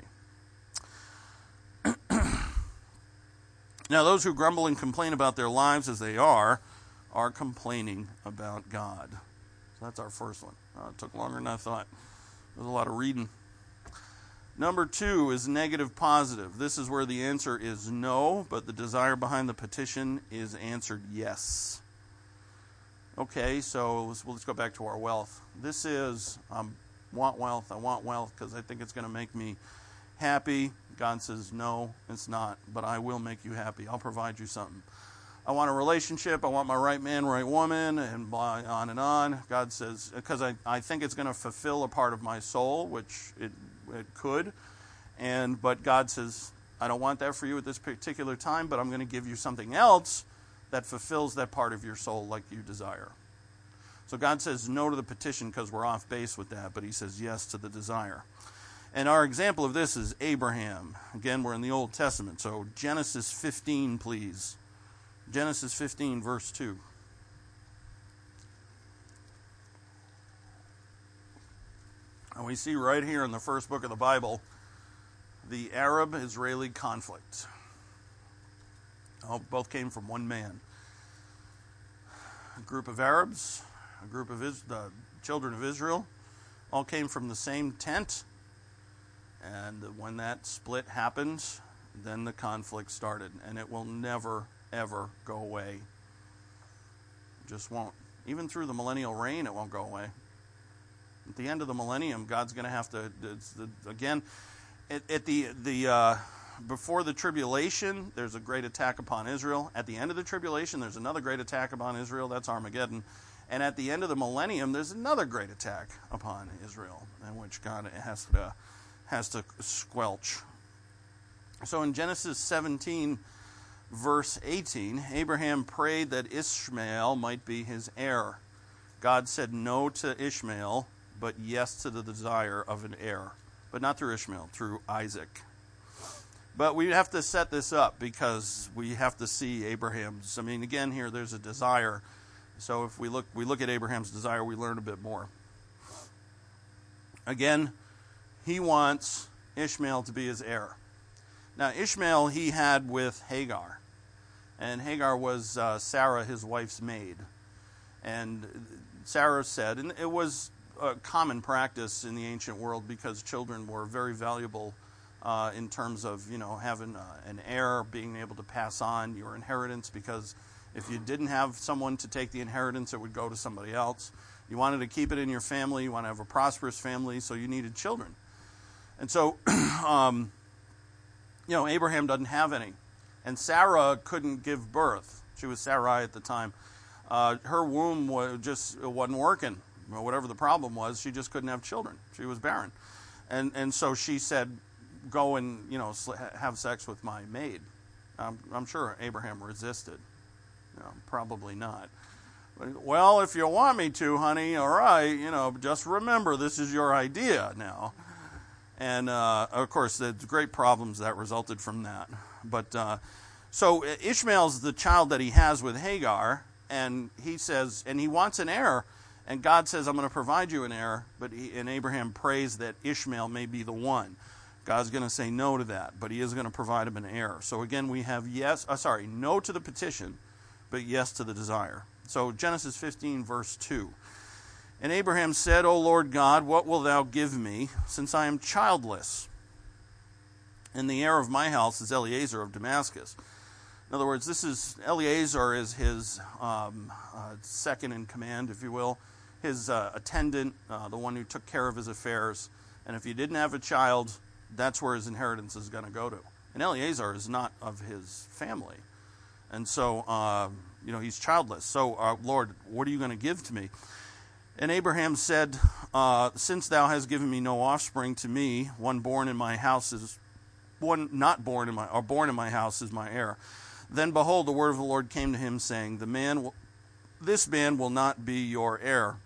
Now, those who grumble and complain about their lives as they are, are complaining about God. So that's our first one. Oh, it took longer than I thought. There's a lot of reading. Number two is negative positive. This is where the answer is no, but the desire behind the petition is answered yes. Okay, so let's, well, let's go back to our wealth. This is, I um, want wealth, I want wealth because I think it's going to make me happy. God says, no, it's not, but I will make you happy. I'll provide you something. I want a relationship, I want my right man, right woman, and on and on. God says, because I, I think it's going to fulfill a part of my soul, which it, it could, and but God says, I don't want that for you at this particular time, but I'm going to give you something else that fulfills that part of your soul like you desire. So God says no to the petition because we're off base with that, but He says yes to the desire. And our example of this is Abraham. Again, we're in the Old Testament. So Genesis fifteen, please. Genesis fifteen, verse two. And we see right here in the first book of the Bible the Arab-Israeli conflict. Oh, both came from one man. A group of Arabs, a group of Is- the children of Israel, all came from the same tent. And when that split happened, then the conflict started. And it will never, ever go away. It just won't. Even through the millennial reign, it won't go away. At the end of the millennium, God's going to have to, it's the, again, at, at the, the uh, before the tribulation, there's a great attack upon Israel. At the end of the tribulation, there's another great attack upon Israel. That's Armageddon. And at the end of the millennium, there's another great attack upon Israel, in which God has to, has to squelch. So in Genesis seventeen, verse eighteen, Abraham prayed that Ishmael might be his heir. God said no to Ishmael, but yes to the desire of an heir. But not through Ishmael, through Isaac. But we have to set this up because we have to see Abraham's. I mean, again, here there's a desire. So if we look, we look at Abraham's desire, we learn a bit more. Again, he wants Ishmael to be his heir. Now, Ishmael he had with Hagar, and Hagar was uh, Sarah, his wife's maid. And Sarah said, and it was a common practice in the ancient world because children were very valuable. Uh, in terms of, you know, having uh, an heir, being able to pass on your inheritance, because if you didn't have someone to take the inheritance, it would go to somebody else. You wanted to keep it in your family. You want to have a prosperous family, so you needed children. And so, um, you know, Abraham doesn't have any. And Sarah couldn't give birth. She was Sarai at the time. Uh, her womb was just it wasn't working. Well, whatever the problem was, she just couldn't have children. She was barren. And, and so she said, go and, you know, have sex with my maid. I'm, I'm sure Abraham resisted. No, probably not. But, well, if you want me to, honey, all right, you know, just remember this is your idea now. And, uh, of course, the great problems that resulted from that. But uh, so Ishmael's the child that he has with Hagar, and he says, and he wants an heir, and God says, I'm going to provide you an heir, but he, and Abraham prays that Ishmael may be the one. God's going to say no to that, but he is going to provide him an heir. So again, we have yes, uh, sorry, no to the petition, but yes to the desire. So Genesis fifteen, verse two. And Abraham said, O Lord God, what wilt thou give me, since I am childless? And the heir of my house is Eliezer of Damascus. In other words, this is, Eliezer is his um, uh, second in command, if you will, his uh, attendant, uh, the one who took care of his affairs. And if he didn't have a child, that's where his inheritance is going to go to. And Eliezer is not of his family. And so, uh, you know, he's childless. So, uh, Lord, what are you going to give to me? And Abraham said, uh, since thou hast given me no offspring to me, one born in my house is, one not born in my, or born in my house is my heir. Then behold, the word of the Lord came to him, saying, The man, will, this man will not be your heir,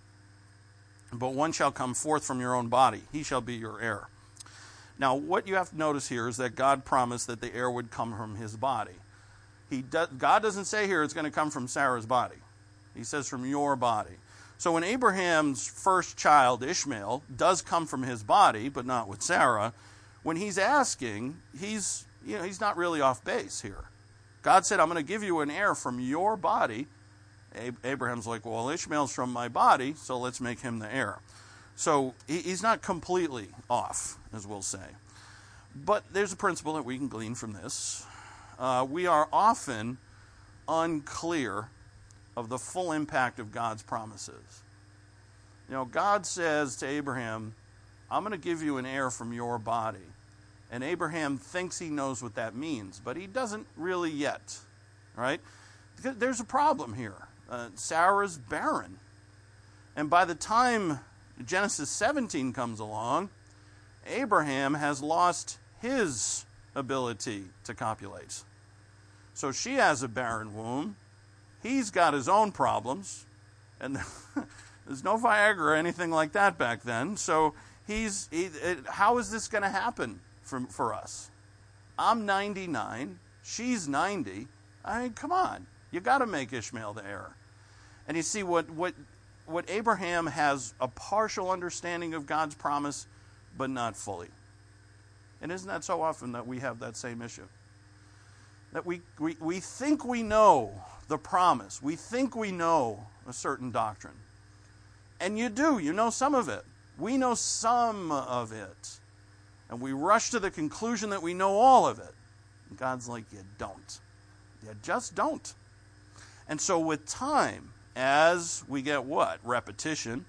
but one shall come forth from your own body. He shall be your heir. Now, what you have to notice here is that God promised that the heir would come from his body. He do, God doesn't say here it's going to come from Sarah's body. He says from your body. So when Abraham's first child, Ishmael, does come from his body, but not with Sarah, when he's asking, he's, you know, he's not really off base here. God said, I'm going to give you an heir from your body. Abraham's like, well, Ishmael's from my body, so let's make him the heir. So he's not completely off, as we'll say. But there's a principle that we can glean from this. Uh, we are often unclear of the full impact of God's promises. You know, God says to Abraham, I'm going to give you an heir from your body. And Abraham thinks he knows what that means, but he doesn't really yet, right? There's a problem here. Uh, Sarah's barren. And by the time Genesis seventeen comes along, Abraham has lost his ability to copulate. So she has a barren womb. He's got his own problems. And there's no Viagra or anything like that back then. So he's he, it, how is this going to happen for, for us? I'm ninety-nine. She's ninety. I mean, come on. You got to make Ishmael the heir. And you see what, what, what Abraham has a partial understanding of God's promise, but not fully. And isn't that so often that we have that same issue? That we, we, we think we know the promise. We think we know a certain doctrine. And you do. You know some of it. We know some of it. And we rush to the conclusion that we know all of it. And God's like, you don't. You just don't. And so with time, as we get what? Repetition.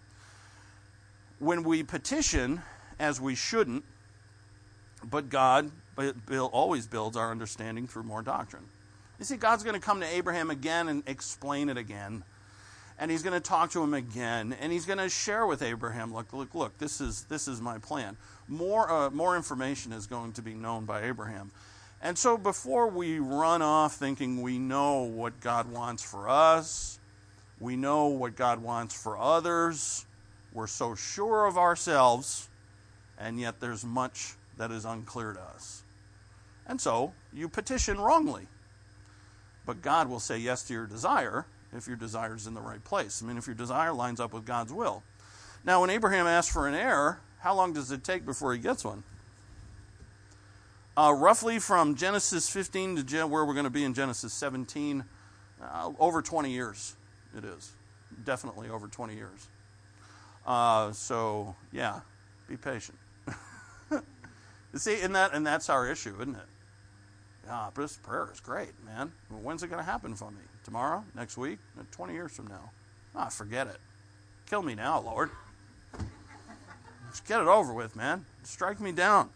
When we petition, as we shouldn't, but God always builds our understanding through more doctrine. You see, God's going to come to Abraham again and explain it again. And he's going to talk to him again. And he's going to share with Abraham, look, look, look, this is this is my plan. More, uh, more information is going to be known by Abraham. And so before we run off thinking we know what God wants for us, we know what God wants for others, we're so sure of ourselves, and yet there's much that is unclear to us. And so you petition wrongly. But God will say yes to your desire if your desire is in the right place. I mean, if your desire lines up with God's will. Now, when Abraham asks for an heir, how long does it take before he gets one? Uh, roughly from Genesis fifteen to Gen- where we're going to be in Genesis seventeen, uh, over twenty years it is. Definitely over twenty years. Uh, so, yeah, be patient. You see, and, that, and that's our issue, isn't it? Yeah, this prayer is great, man. Well, when's it going to happen for me? Tomorrow? Next week? twenty years from now? Ah, forget it. Kill me now, Lord. Just get it over with, man. Strike me down.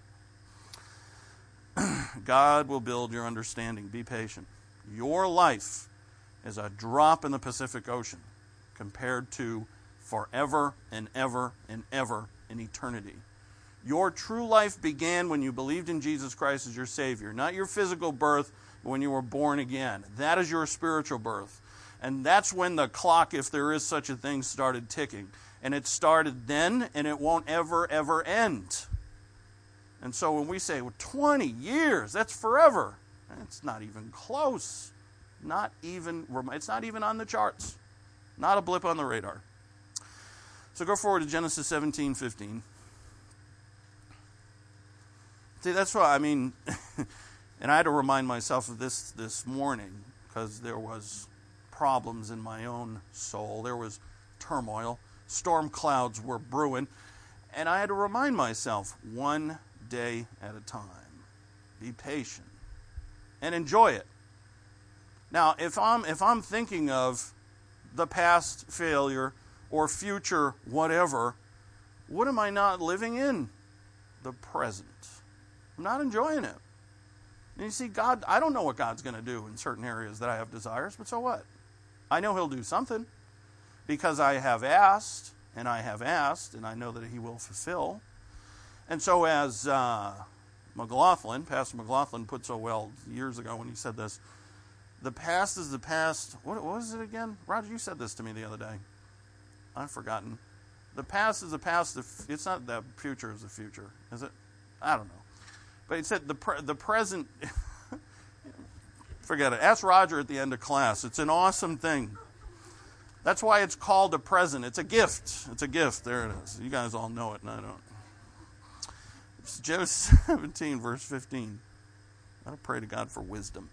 God will build your understanding. Be patient. Your life is a drop in the Pacific Ocean compared to forever and ever and ever in eternity. Your true life began when you believed in Jesus Christ as your Savior. Not your physical birth, but when you were born again. That is your spiritual birth. And that's when the clock, if there is such a thing, started ticking. And it started then, and it won't ever, ever end. And so when we say, well, twenty years, that's forever, it's not even close. Not even, it's not even on the charts. Not a blip on the radar. So go forward to Genesis seventeen fifteen. See, that's why, I mean, and I had to remind myself of this this morning because there was problems in my own soul. There was turmoil. Storm clouds were brewing. And I had to remind myself, one day at a time. Be patient and enjoy it. Now, if I'm if I'm thinking of the past failure or future whatever, what am I not living in? The present. I'm not enjoying it. And you see, God, I don't know what God's going to do in certain areas that I have desires, but so what? I know He'll do something because I have asked, and I have asked, and I know that He will fulfill. And so as uh, McLaughlin, Pastor McLaughlin put so well years ago when he said this, the past is the past. What, what was it again? Roger, you said this to me the other day. I've forgotten. The past is the past. It's not the future is the future, is it? I don't know. But he said the pre- the present, forget it. Ask Roger at the end of class. It's an awesome thing. That's why it's called a present. It's a gift. It's a gift. There it is. You guys all know it, and I don't. It's Genesis seventeen, verse fifteen. I pray to God for wisdom.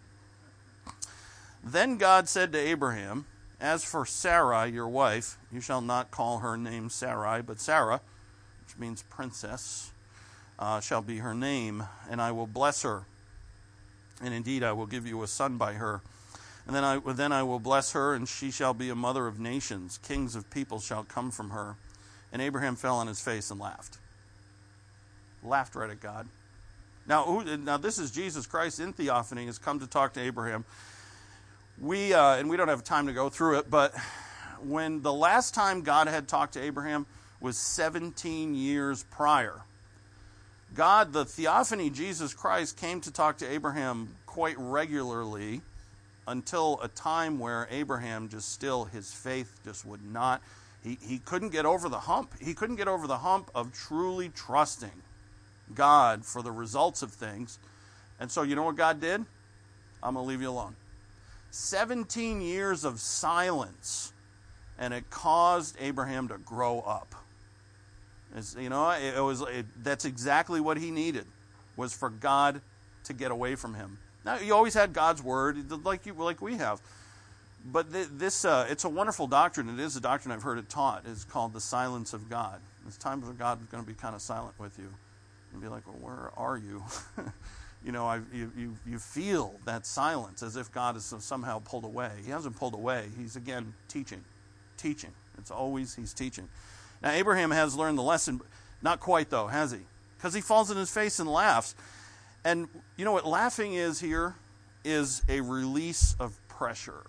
Then God said to Abraham, as for Sarai, your wife, you shall not call her name Sarai, but Sarah, which means princess, uh, shall be her name, and I will bless her. And indeed, I will give you a son by her. And then I, then I will bless her, and she shall be a mother of nations. Kings of people shall come from her. And Abraham fell on his face and laughed. Laughed right at God. Now, who, now this is Jesus Christ in theophany, has come to talk to Abraham. We, uh, and we don't have time to go through it, but when the last time God had talked to Abraham was seventeen years prior. God, the theophany, Jesus Christ, came to talk to Abraham quite regularly until a time where Abraham just still, his faith just would not, he, he couldn't get over the hump. He couldn't get over the hump of truly trusting God for the results of things. And so you know what God did? I'm going to leave you alone. seventeen years of silence, and it caused Abraham to grow up. It's, you know, it, it was it, that's exactly what he needed, was for God to get away from him. Now, he always had God's word, like you, like we have. But th- this, uh, it's a wonderful doctrine. It is a doctrine I've heard it taught. It's called the silence of God. There's times when God is going to be kind of silent with you, and be like, "Well, where are you?" You know, I, you, you you feel that silence as if God is somehow pulled away. He hasn't pulled away. He's, again, teaching. Teaching. It's always he's teaching. Now, Abraham has learned the lesson. Not quite, though, has he? Because he falls on his face and laughs. And you know what laughing is here? Is a release of pressure.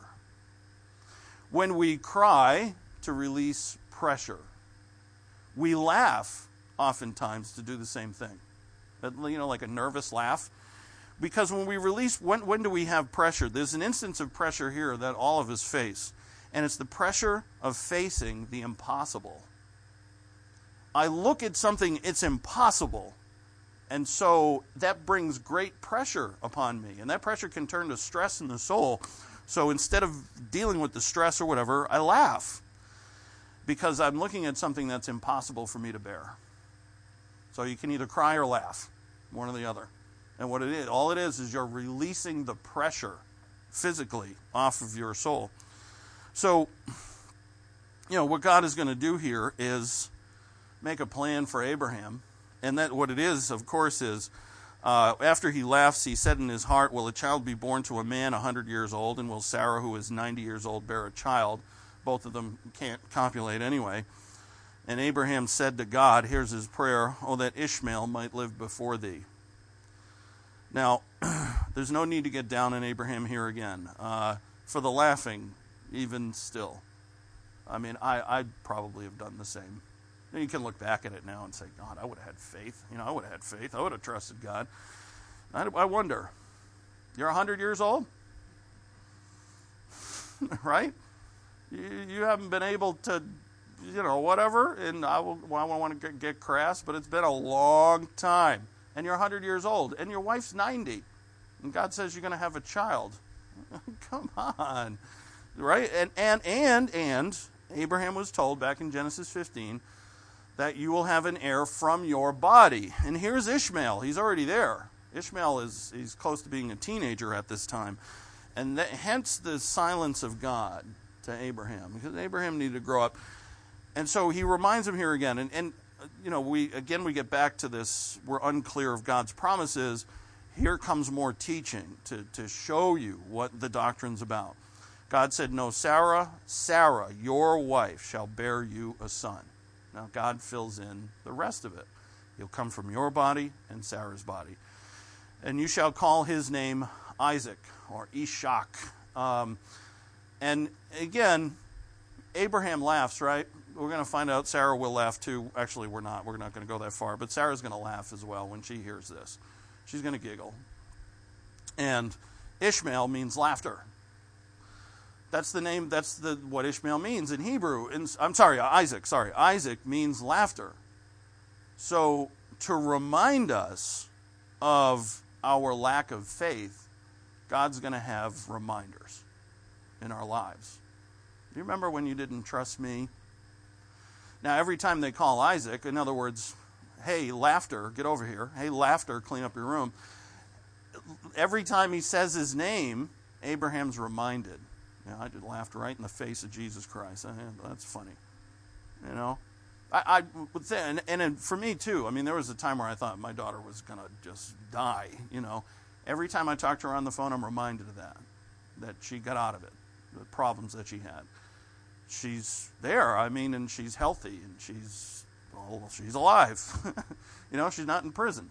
When we cry to release pressure, we laugh oftentimes to do the same thing. You know, like a nervous laugh. Because when we release, when, when do we have pressure? There's an instance of pressure here that all of us face. And it's the pressure of facing the impossible. I look at something, it's impossible. And so that brings great pressure upon me. And that pressure can turn to stress in the soul. So instead of dealing with the stress or whatever, I laugh. Because I'm looking at something that's impossible for me to bear. So you can either cry or laugh. One or the other. And what it is, all it is, is you're releasing the pressure physically off of your soul. So, you know, what God is going to do here is make a plan for Abraham. And that what it is, of course, is uh, after he laughs, he said in his heart, will a child be born to a man a hundred years old, and will Sarah, who is ninety years old, bear a child? Both of them can't copulate anyway. And Abraham said to God, here's his prayer, oh, that Ishmael might live before thee. Now, there's no need to get down on Abraham here again. Uh, for the laughing, even still. I mean, I, I'd probably have done the same. You can look back at it now and say, God, I would have had faith. You know, I would have had faith. I would have trusted God. I, I wonder, you're one hundred years old? Right? You, you haven't been able to, you know, whatever. And I, will, well, I don't want to get, get crass, but it's been a long time and you're one hundred years old, and your wife's ninety, and God says you're going to have a child. Come on, right? And and and and Abraham was told back in Genesis fifteen that you will have an heir from your body. And here's Ishmael. He's already there. Ishmael is he's close to being a teenager at this time, and that, hence the silence of God to Abraham, because Abraham needed to grow up. And so he reminds him here again, and and you know we again we get back to this. We're unclear of God's promises. Here comes more teaching to, to show you what the doctrine's about. God said, no, Sarah, Sarah, your wife, shall bear you a son. Now, God fills in the rest of it. He'll come from your body and Sarah's body. And you shall call his name Isaac, or Ishak. Um, and again, Abraham laughs, right? We're going to find out Sarah will laugh too. Actually, we're not. We're not going to go that far. But Sarah's going to laugh as well when she hears this. She's going to giggle. And Ishmael means laughter. That's the name, that's the what Ishmael means in Hebrew. In, I'm sorry, Isaac, sorry. Isaac means laughter. So to remind us of our lack of faith, God's going to have reminders in our lives. Do you remember when you didn't trust me? Now, every time they call Isaac, in other words, hey, laughter, get over here. Hey, laughter, clean up your room. Every time he says his name, Abraham's reminded. You know, I just laughed right in the face of Jesus Christ. That's funny. You know? I, I would say, and, and for me too, I mean, there was a time where I thought my daughter was going to just die, you know. Every time I talked to her on the phone, I'm reminded of that, that she got out of it, the problems that she had. She's there, I mean, and she's healthy, and she's, well, she's alive. You know, she's not in prison.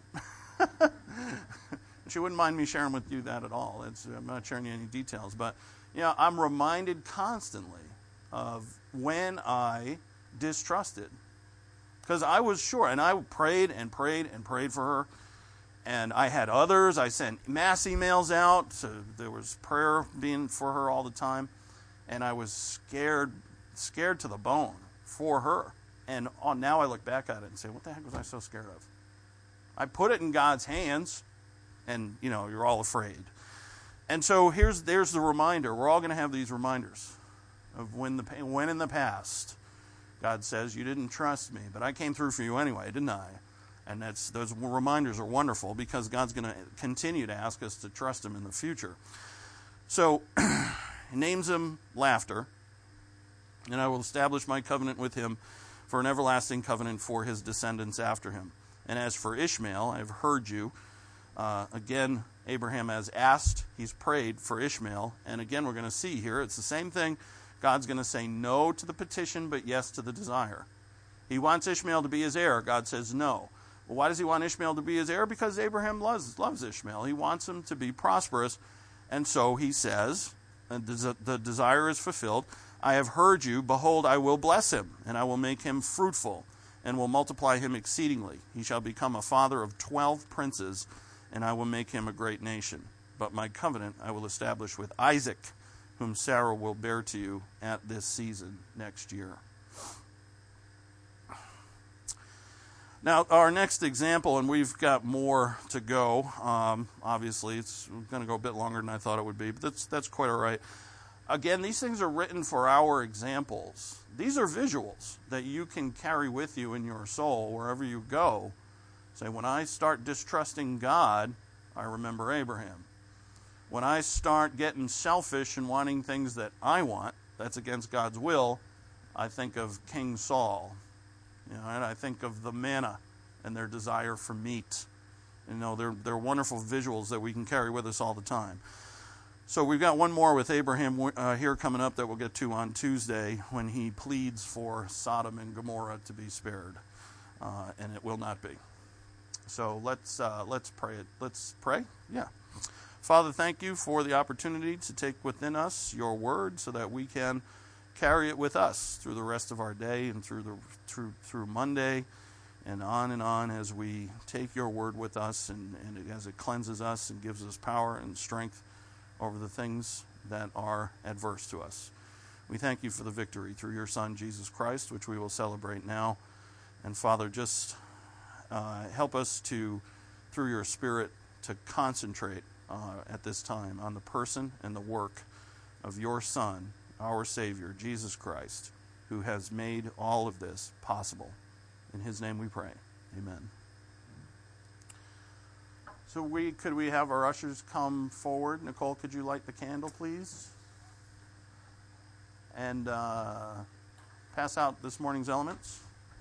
She wouldn't mind me sharing with you that at all. It's, I'm not sharing you any details, but you know, I'm reminded constantly of when I distrusted. Because I was sure, and I prayed and prayed and prayed for her, and I had others. I sent mass emails out, so there was prayer being for her all the time, and I was scared, scared to the bone for her. And on, now I look back at it and say, what the heck was I so scared of? I put it in God's hands, and, you know, you're all afraid. And so here's there's the reminder. We're all going to have these reminders of when the when in the past God says, you didn't trust me, but I came through for you anyway, didn't I? And that's those reminders are wonderful because God's going to continue to ask us to trust him in the future. So he names him Laughter, and I will establish my covenant with him for an everlasting covenant for his descendants after him. And as for Ishmael, I have heard you. Uh, again, Abraham has asked, he's prayed for Ishmael. And again, we're going to see here, it's the same thing. God's going to say no to the petition, but yes to the desire. He wants Ishmael to be his heir. God says no. Well, why does he want Ishmael to be his heir? Because Abraham loves, loves Ishmael. He wants him to be prosperous. And so he says, and the desire is fulfilled, I have heard you. Behold, I will bless him, and I will make him fruitful, and will multiply him exceedingly. He shall become a father of twelve princes, and I will make him a great nation. But my covenant I will establish with Isaac, whom Sarah will bear to you at this season next year. Now, our next example, and we've got more to go. Um, obviously, it's going to go a bit longer than I thought it would be, but that's that's quite all right. Again, these things are written for our examples. These are visuals that you can carry with you in your soul wherever you go. Say, when I start distrusting God, I remember Abraham. When I start getting selfish and wanting things that I want, that's against God's will, I think of King Saul. You know, and I think of the manna and their desire for meat. You know, they're, they're wonderful visuals that we can carry with us all the time. So we've got one more with Abraham uh, here coming up that we'll get to on Tuesday when he pleads for Sodom and Gomorrah to be spared. Uh, and it will not be. So let's uh, let's pray. It. Let's pray. Yeah. Father, thank you for the opportunity to take within us your word so that we can carry it with us through the rest of our day and through the through through Monday and on and on as we take your word with us and, and as it cleanses us and gives us power and strength over the things that are adverse to us. We thank you for the victory through your Son, Jesus Christ, which we will celebrate now. And Father, just uh, help us to through your Spirit to concentrate uh, at this time on the person and the work of your Son, our Savior, Jesus Christ, who has made all of this possible. In his name we pray. Amen. So we could we have our ushers come forward. Nicole, could you light the candle, please? And uh, pass out this morning's elements.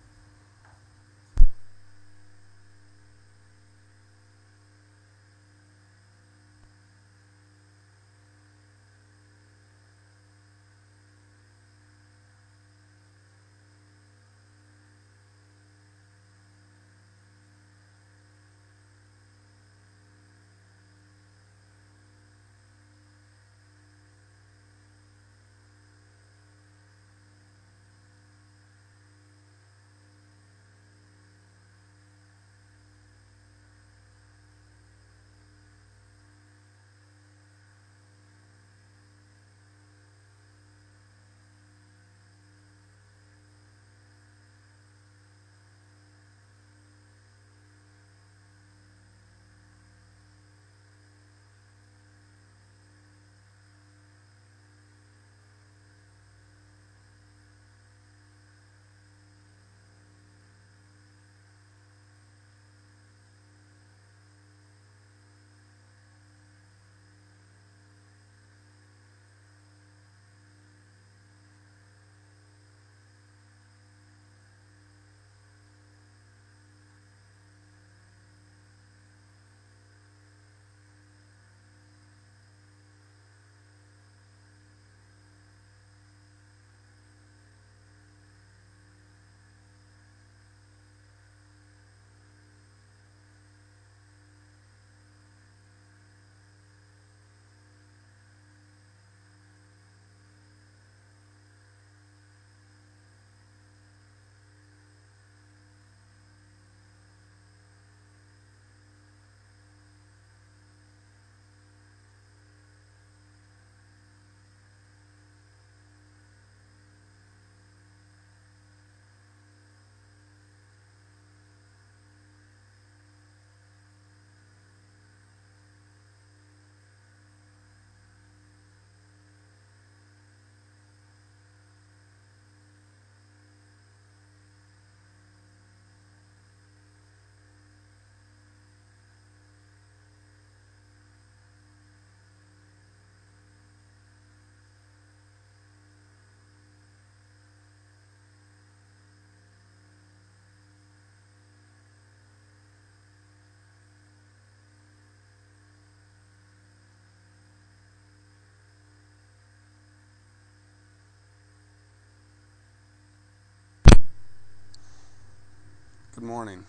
Good morning.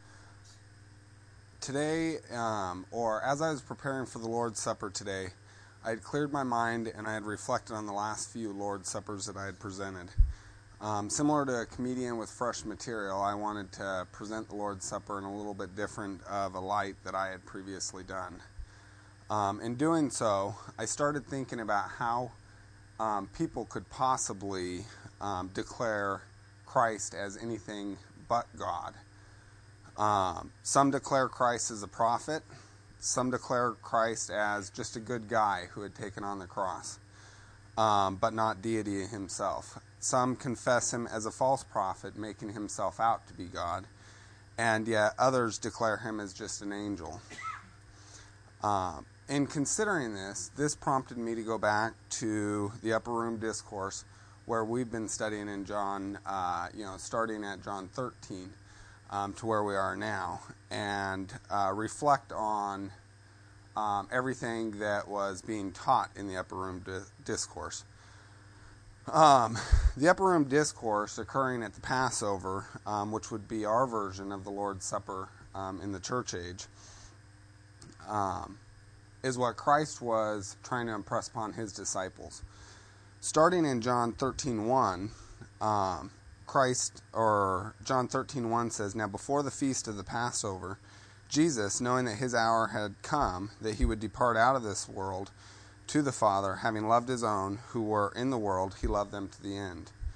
Today, um, or as I was preparing for the Lord's Supper today, I had cleared my mind and I had reflected on the last few Lord's Suppers that I had presented. Um, similar to a comedian with fresh material, I wanted to present the Lord's Supper in a little bit different of a light that I had previously done. Um, in doing so, I started thinking about how um, people could possibly um, declare Christ as anything but God. Um, some declare Christ as a prophet. Some declare Christ as just a good guy who had taken on the cross, um, but not deity himself. Some confess him as a false prophet, making himself out to be God, and yet others declare him as just an angel. Um, in considering this, this prompted me to go back to the Upper Room Discourse, where we've been studying in John, uh, you know, starting at John thirteen, um, to where we are now, and uh, reflect on um, everything that was being taught in the Upper Room di- Discourse. Um, the Upper Room Discourse occurring at the Passover, um, which would be our version of the Lord's Supper um, in the church age, um, is what Christ was trying to impress upon his disciples. Starting in John thirteen one, um, Christ, or John thirteen one says, "Now before the feast of the Passover, Jesus, knowing that his hour had come, that he would depart out of this world to the Father, having loved his own who were in the world, he loved them to the end.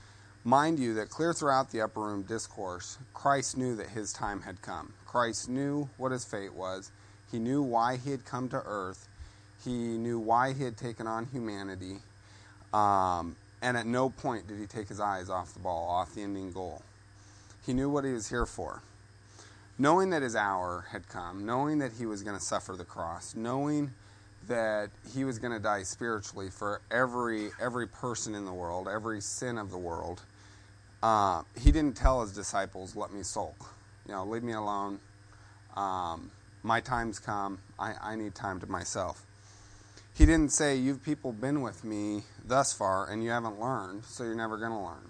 Mind you that clear throughout the upper room discourse, Christ knew that his time had come. Christ knew what his fate was. He knew why he had come to earth. He knew why he had taken on humanity. Um, and at no point did he take his eyes off the ball, off the ending goal. He knew what he was here for. Knowing that his hour had come, knowing that he was going to suffer the cross, knowing that he was going to die spiritually for every every person in the world, every sin of the world, uh, he didn't tell his disciples, let me sulk. You know, leave me alone. Um, my time's come. I, I need time to myself. He didn't say, you've people been with me thus far and you haven't learned, so you're never going to learn.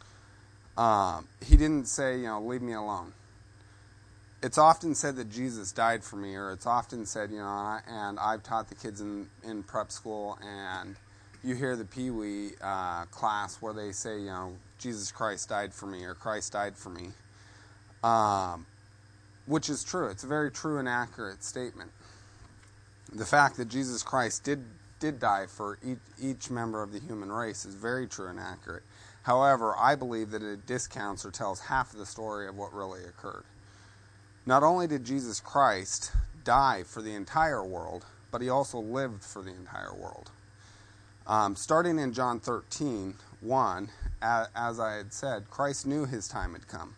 Um, he didn't say, you know, leave me alone. It's often said that Jesus died for me, or it's often said, you know, and I've taught the kids in, in prep school, and you hear the Pee Wee uh, class where they say, you know, Jesus Christ died for me, or Christ died for me, um, which is true. It's a very true and accurate statement. The fact that Jesus Christ did did die for each, each member of the human race is very true and accurate. However, I believe that it discounts or tells half of the story of what really occurred. Not only did Jesus Christ die for the entire world, but he also lived for the entire world. Um, starting in John thirteen, one, as, as I had said, Christ knew his time had come.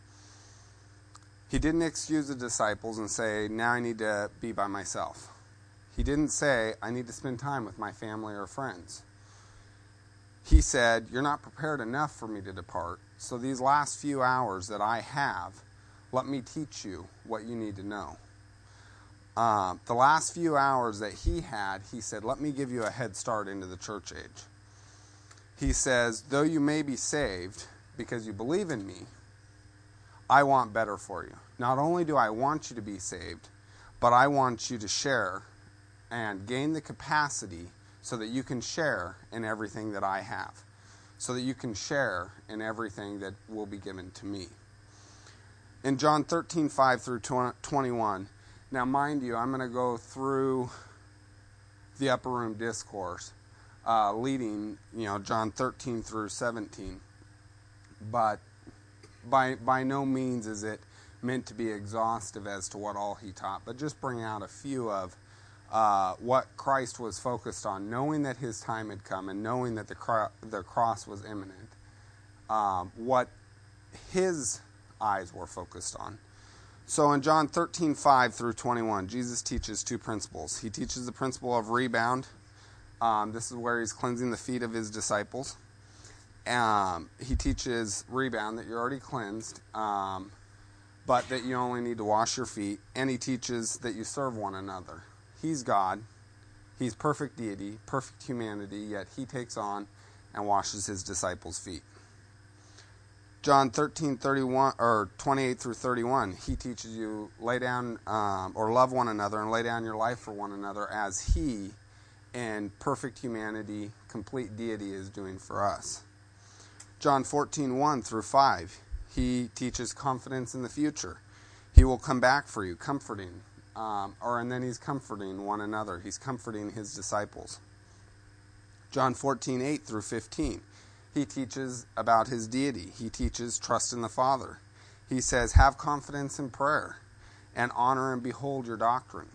He didn't excuse the disciples and say, now I need to be by myself. He didn't say, I need to spend time with my family or friends. He said, you're not prepared enough for me to depart, so these last few hours that I have, let me teach you what you need to know. Uh, the last few hours that he had, he said, let me give you a head start into the church age. He says, though you may be saved because you believe in me, I want better for you. Not only do I want you to be saved, but I want you to share and gain the capacity so that you can share in everything that I have, so that you can share in everything that will be given to me. In John thirteen, five through twenty-one, now mind you, I'm going to go through the upper room discourse, uh, leading, you know, John thirteen through seventeen, but by by no means is it meant to be exhaustive as to what all he taught, but just bring out a few of uh, what Christ was focused on, knowing that his time had come and knowing that the, cro- the cross was imminent, um, what his eyes were focused on. So in John thirteen, five through twenty-one, Jesus teaches two principles. He teaches the principle of rebound. Um, this is where he's cleansing the feet of his disciples. Um, he teaches rebound, that you're already cleansed, um, but that you only need to wash your feet. And he teaches that you serve one another. He's God. He's perfect deity, perfect humanity, yet he takes on and washes his disciples' feet. John thirteen, thirty-one, or twenty-eight through thirty-one, he teaches you lay down um, or love one another and lay down your life for one another as he, in perfect humanity, complete deity, is doing for us. John fourteen, one through five, he teaches confidence in the future. He will come back for you, comforting, um, or and then he's comforting one another. He's comforting his disciples. John fourteen, eight through fifteen. He teaches about his deity. He teaches trust in the Father. He says, have confidence in prayer and honor and behold your doctrine.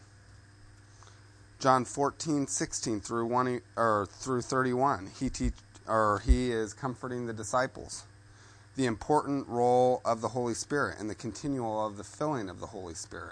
John fourteen, sixteen through one or through thirty-one. He teach or he is comforting the disciples. The important role of the Holy Spirit and the continual of the filling of the Holy Spirit.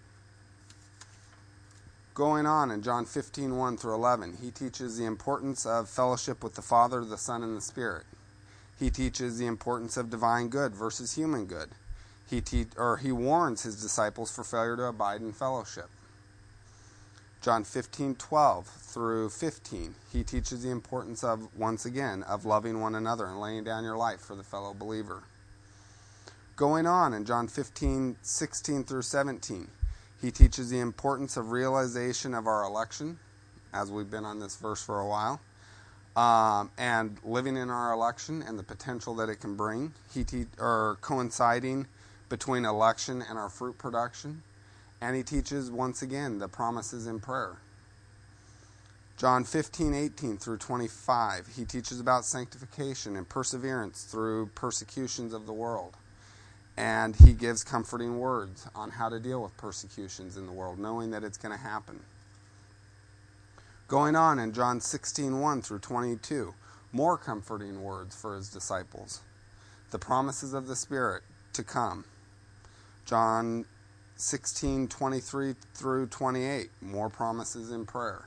Going on in John fifteen, one through eleven, he teaches the importance of fellowship with the Father, the Son, and the Spirit. He teaches the importance of divine good versus human good. He te- or he warns his disciples for failure to abide in fellowship. John fifteen, twelve through fifteen, he teaches the importance of, once again, of loving one another and laying down your life for the fellow believer. Going on in John fifteen, sixteen through seventeen, he teaches the importance of realization of our election, as we've been on this verse for a while, um, and living in our election and the potential that it can bring. He te- or coinciding between election and our fruit production. And he teaches, once again, the promises in prayer. John fifteen, eighteen through twenty-five, he teaches about sanctification and perseverance through persecutions of the world. And he gives comforting words on how to deal with persecutions in the world, knowing that it's going to happen. Going on in John sixteen, one through twenty-two, more comforting words for his disciples. The promises of the Spirit to come. John sixteen, twenty-three through twenty-eight, more promises in prayer.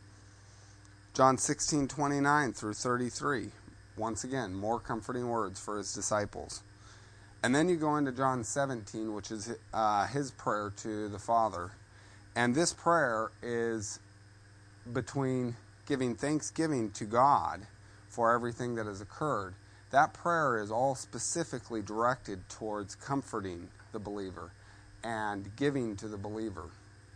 John sixteen, twenty-nine through thirty-three, once again, more comforting words for his disciples. And then you go into John seventeen, which is uh, his prayer to the Father. And this prayer is between giving thanksgiving to God for everything that has occurred. That prayer is all specifically directed towards comforting the believer and giving to the believer.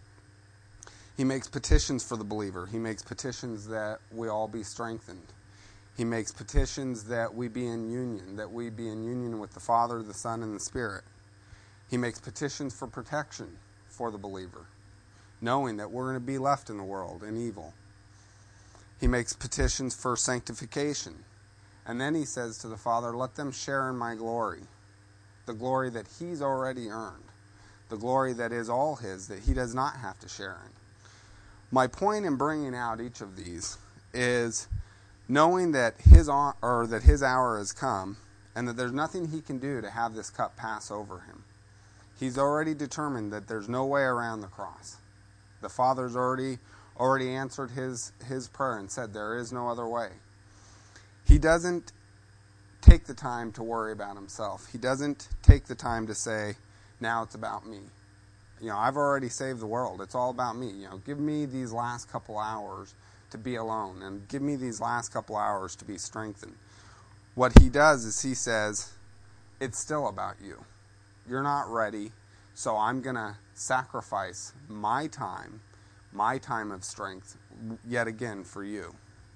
He makes petitions for the believer. He makes petitions that we all be strengthened. He makes petitions that we be in union, that we be in union with the Father, the Son, and the Spirit. He makes petitions for protection for the believer, knowing that we're going to be left in the world in evil. He makes petitions for sanctification. And then he says to the Father, let them share in my glory, the glory that he's already earned, the glory that is all his, that he does not have to share in. My point in bringing out each of these is knowing that his or that his hour has come and that there's nothing he can do to have this cup pass over him. He's already determined that there's no way around the cross. The Father's already already answered his, his prayer and said there is no other way. He doesn't take the time to worry about himself. He doesn't take the time to say, now it's about me. You know, I've already saved the world. It's all about me. You know, give me these last couple hours to be alone, and give me these last couple hours to be strengthened. What he does is he says, it's still about you. You're not ready, so I'm going to sacrifice my time, my time of strength, yet again for you.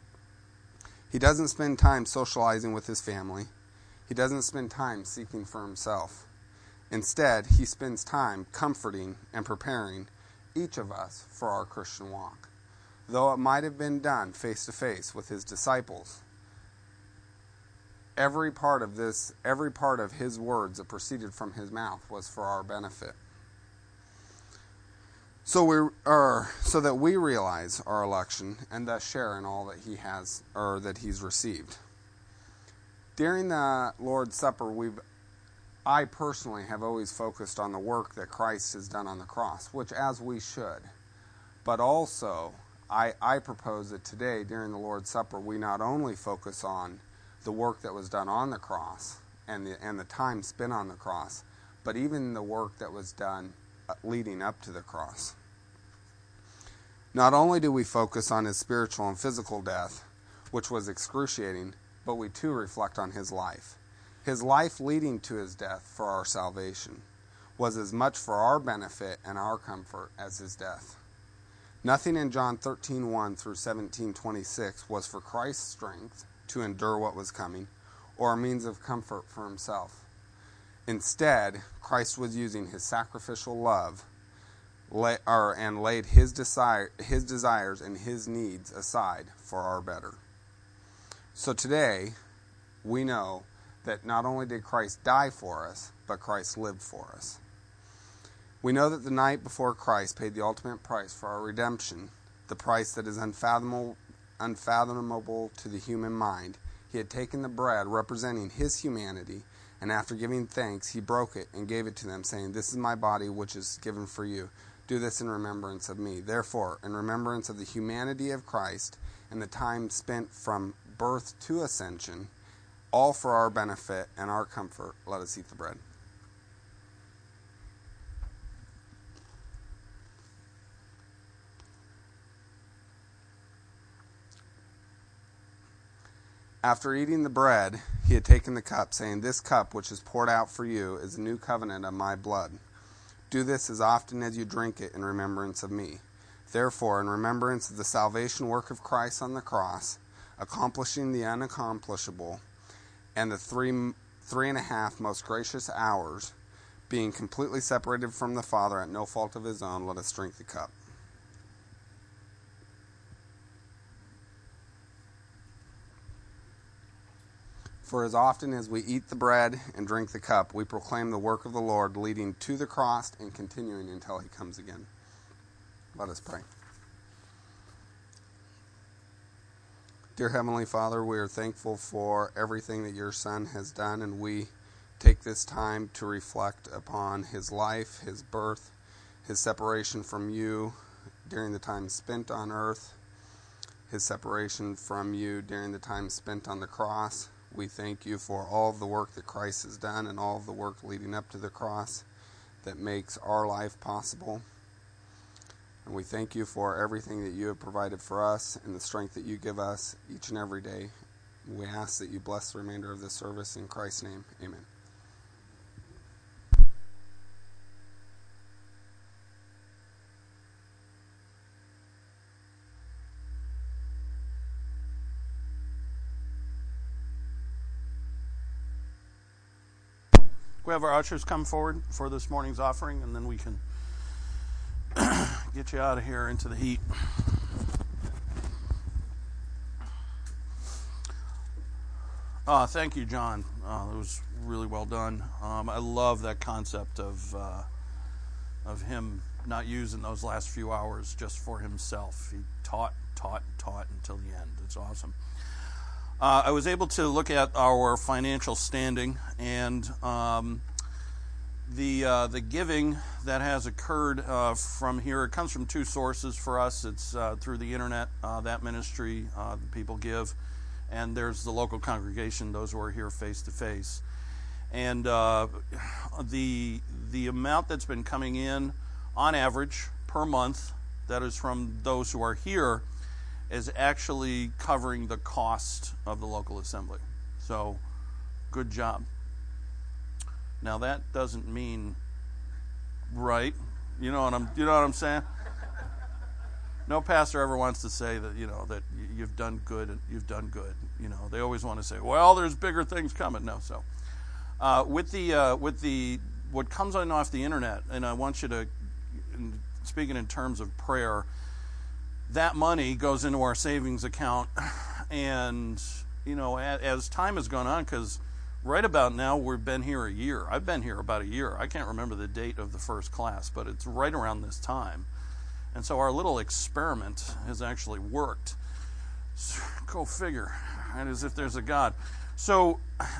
He doesn't spend time socializing with his family. He doesn't spend time seeking for himself. Instead, he spends time comforting and preparing each of us for our Christian walk. Though it might have been done face-to-face with his disciples, every part of this, every part of his words that proceeded from his mouth was for our benefit. So we are, so that we realize our election and thus share in all that he has, or that he's received. During the Lord's Supper, we've I personally have always focused on the work that Christ has done on the cross, which as we should. But also, I, I propose that today, during the Lord's Supper, we not only focus on the work that was done on the cross and the, and the time spent on the cross, but even the work that was done leading up to the cross. Not only do we focus on his spiritual and physical death, which was excruciating, but we too reflect on his life. His life leading to his death for our salvation was as much for our benefit and our comfort as his death. Nothing in John thirteen, one through seventeen, twenty-six was for Christ's strength to endure what was coming or a means of comfort for himself. Instead, Christ was using his sacrificial love lay, or, and laid his, desire, his desires and his needs aside for our better. So today, we know that not only did Christ die for us, but Christ lived for us. We know that the night before Christ paid the ultimate price for our redemption, the price that is unfathomable, unfathomable to the human mind, he had taken the bread representing his humanity, and after giving thanks, he broke it and gave it to them, saying, "This is my body, which is given for you. Do this in remembrance of me." Therefore, in remembrance of the humanity of Christ and the time spent from birth to ascension, all for our benefit and our comfort, let us eat the bread. After eating the bread, he had taken the cup, saying, "This cup which is poured out for you is a new covenant of my blood. Do this as often as you drink it in remembrance of me." Therefore, in remembrance of the salvation work of Christ on the cross, accomplishing the unaccomplishable, and the three three and a half most gracious hours, being completely separated from the Father at no fault of his own, let us drink the cup. For as often as we eat the bread and drink the cup, we proclaim the work of the Lord, leading to the cross and continuing until he comes again. Let us pray. Dear Heavenly Father, we are thankful for everything that your Son has done, and we take this time to reflect upon his life, his birth, his separation from you during the time spent on earth, his separation from you during the time spent on the cross. We thank you for all of the work that Christ has done and all of the work leading up to the cross that makes our life possible. And we thank you for everything that you have provided for us and the strength that you give us each and every day. We ask that you bless the remainder of this service in Christ's name. Amen. We have our ushers come forward for this morning's offering, and then we can get you out of here into the heat. Uh, thank you, John. Uh, it was really well done. Um, I love that concept of uh, of him not using those last few hours just for himself. He taught, taught, taught until the end. It's awesome. Uh, I was able to look at our financial standing, and um, the uh, the giving that has occurred uh, from here, it comes from two sources for us. It's uh, through the internet, uh, that ministry, uh, the people give, and there's the local congregation, those who are here face to face. And uh, the the amount that's been coming in, on average, per month, that is from those who are here, is actually covering the cost of the local assembly. So, good job. Now that doesn't mean right. You know what I'm you know what I'm saying? No pastor ever wants to say that, you know, that you've done good and you've done good. You know, they always want to say, well, there's bigger things coming. No, so uh, with the uh, with the what comes on off the internet, and I want you to, speaking in terms of prayer, that money goes into our savings account, and, you know, as, as time has gone on, because right about now we've been here a year. I've been here about a year. I can't remember the date of the first class, but it's right around this time. And so our little experiment has actually worked. So, go figure, and as if there's a God. So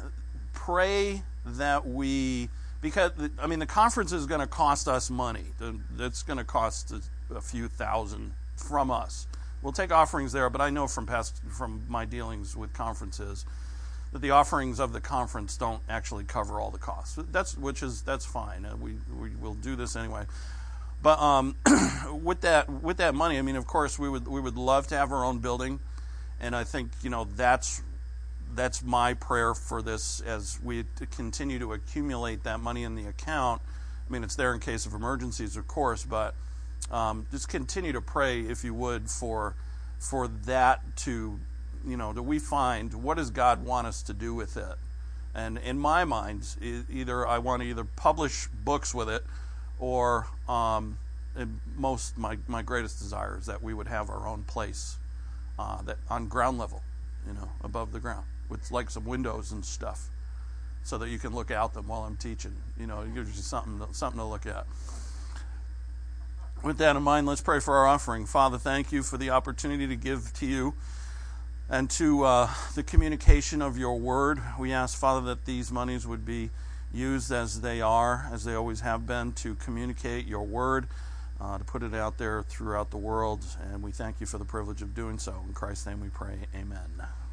pray that we, because, I mean, the conference is going to cost us money. It's going to cost a few thousand from us. We'll take offerings there, but I know from past from my dealings with conferences that the offerings of the conference don't actually cover all the costs. That's which is that's fine. Uh, we we will do this anyway. But um, with that with that money, I mean, of course, we would we would love to have our own building, and I think, you know, that's that's my prayer for this as we continue to accumulate that money in the account. I mean, it's there in case of emergencies, of course, but Um, just continue to pray, if you would, for for that to, you know, that we find what does God want us to do with it. And in my mind, either I want to either publish books with it, or um, most my my greatest desire is that we would have our own place uh, that on ground level, you know, above the ground, with like some windows and stuff, so that you can look out them while I'm teaching. You know, it gives you something something to look at. With that in mind, let's pray for our offering. Father, thank you for the opportunity to give to you and to uh, the communication of your word. We ask, Father, that these monies would be used as they are, as they always have been, to communicate your word, uh, to put it out there throughout the world. And we thank you for the privilege of doing so. In Christ's name we pray, amen.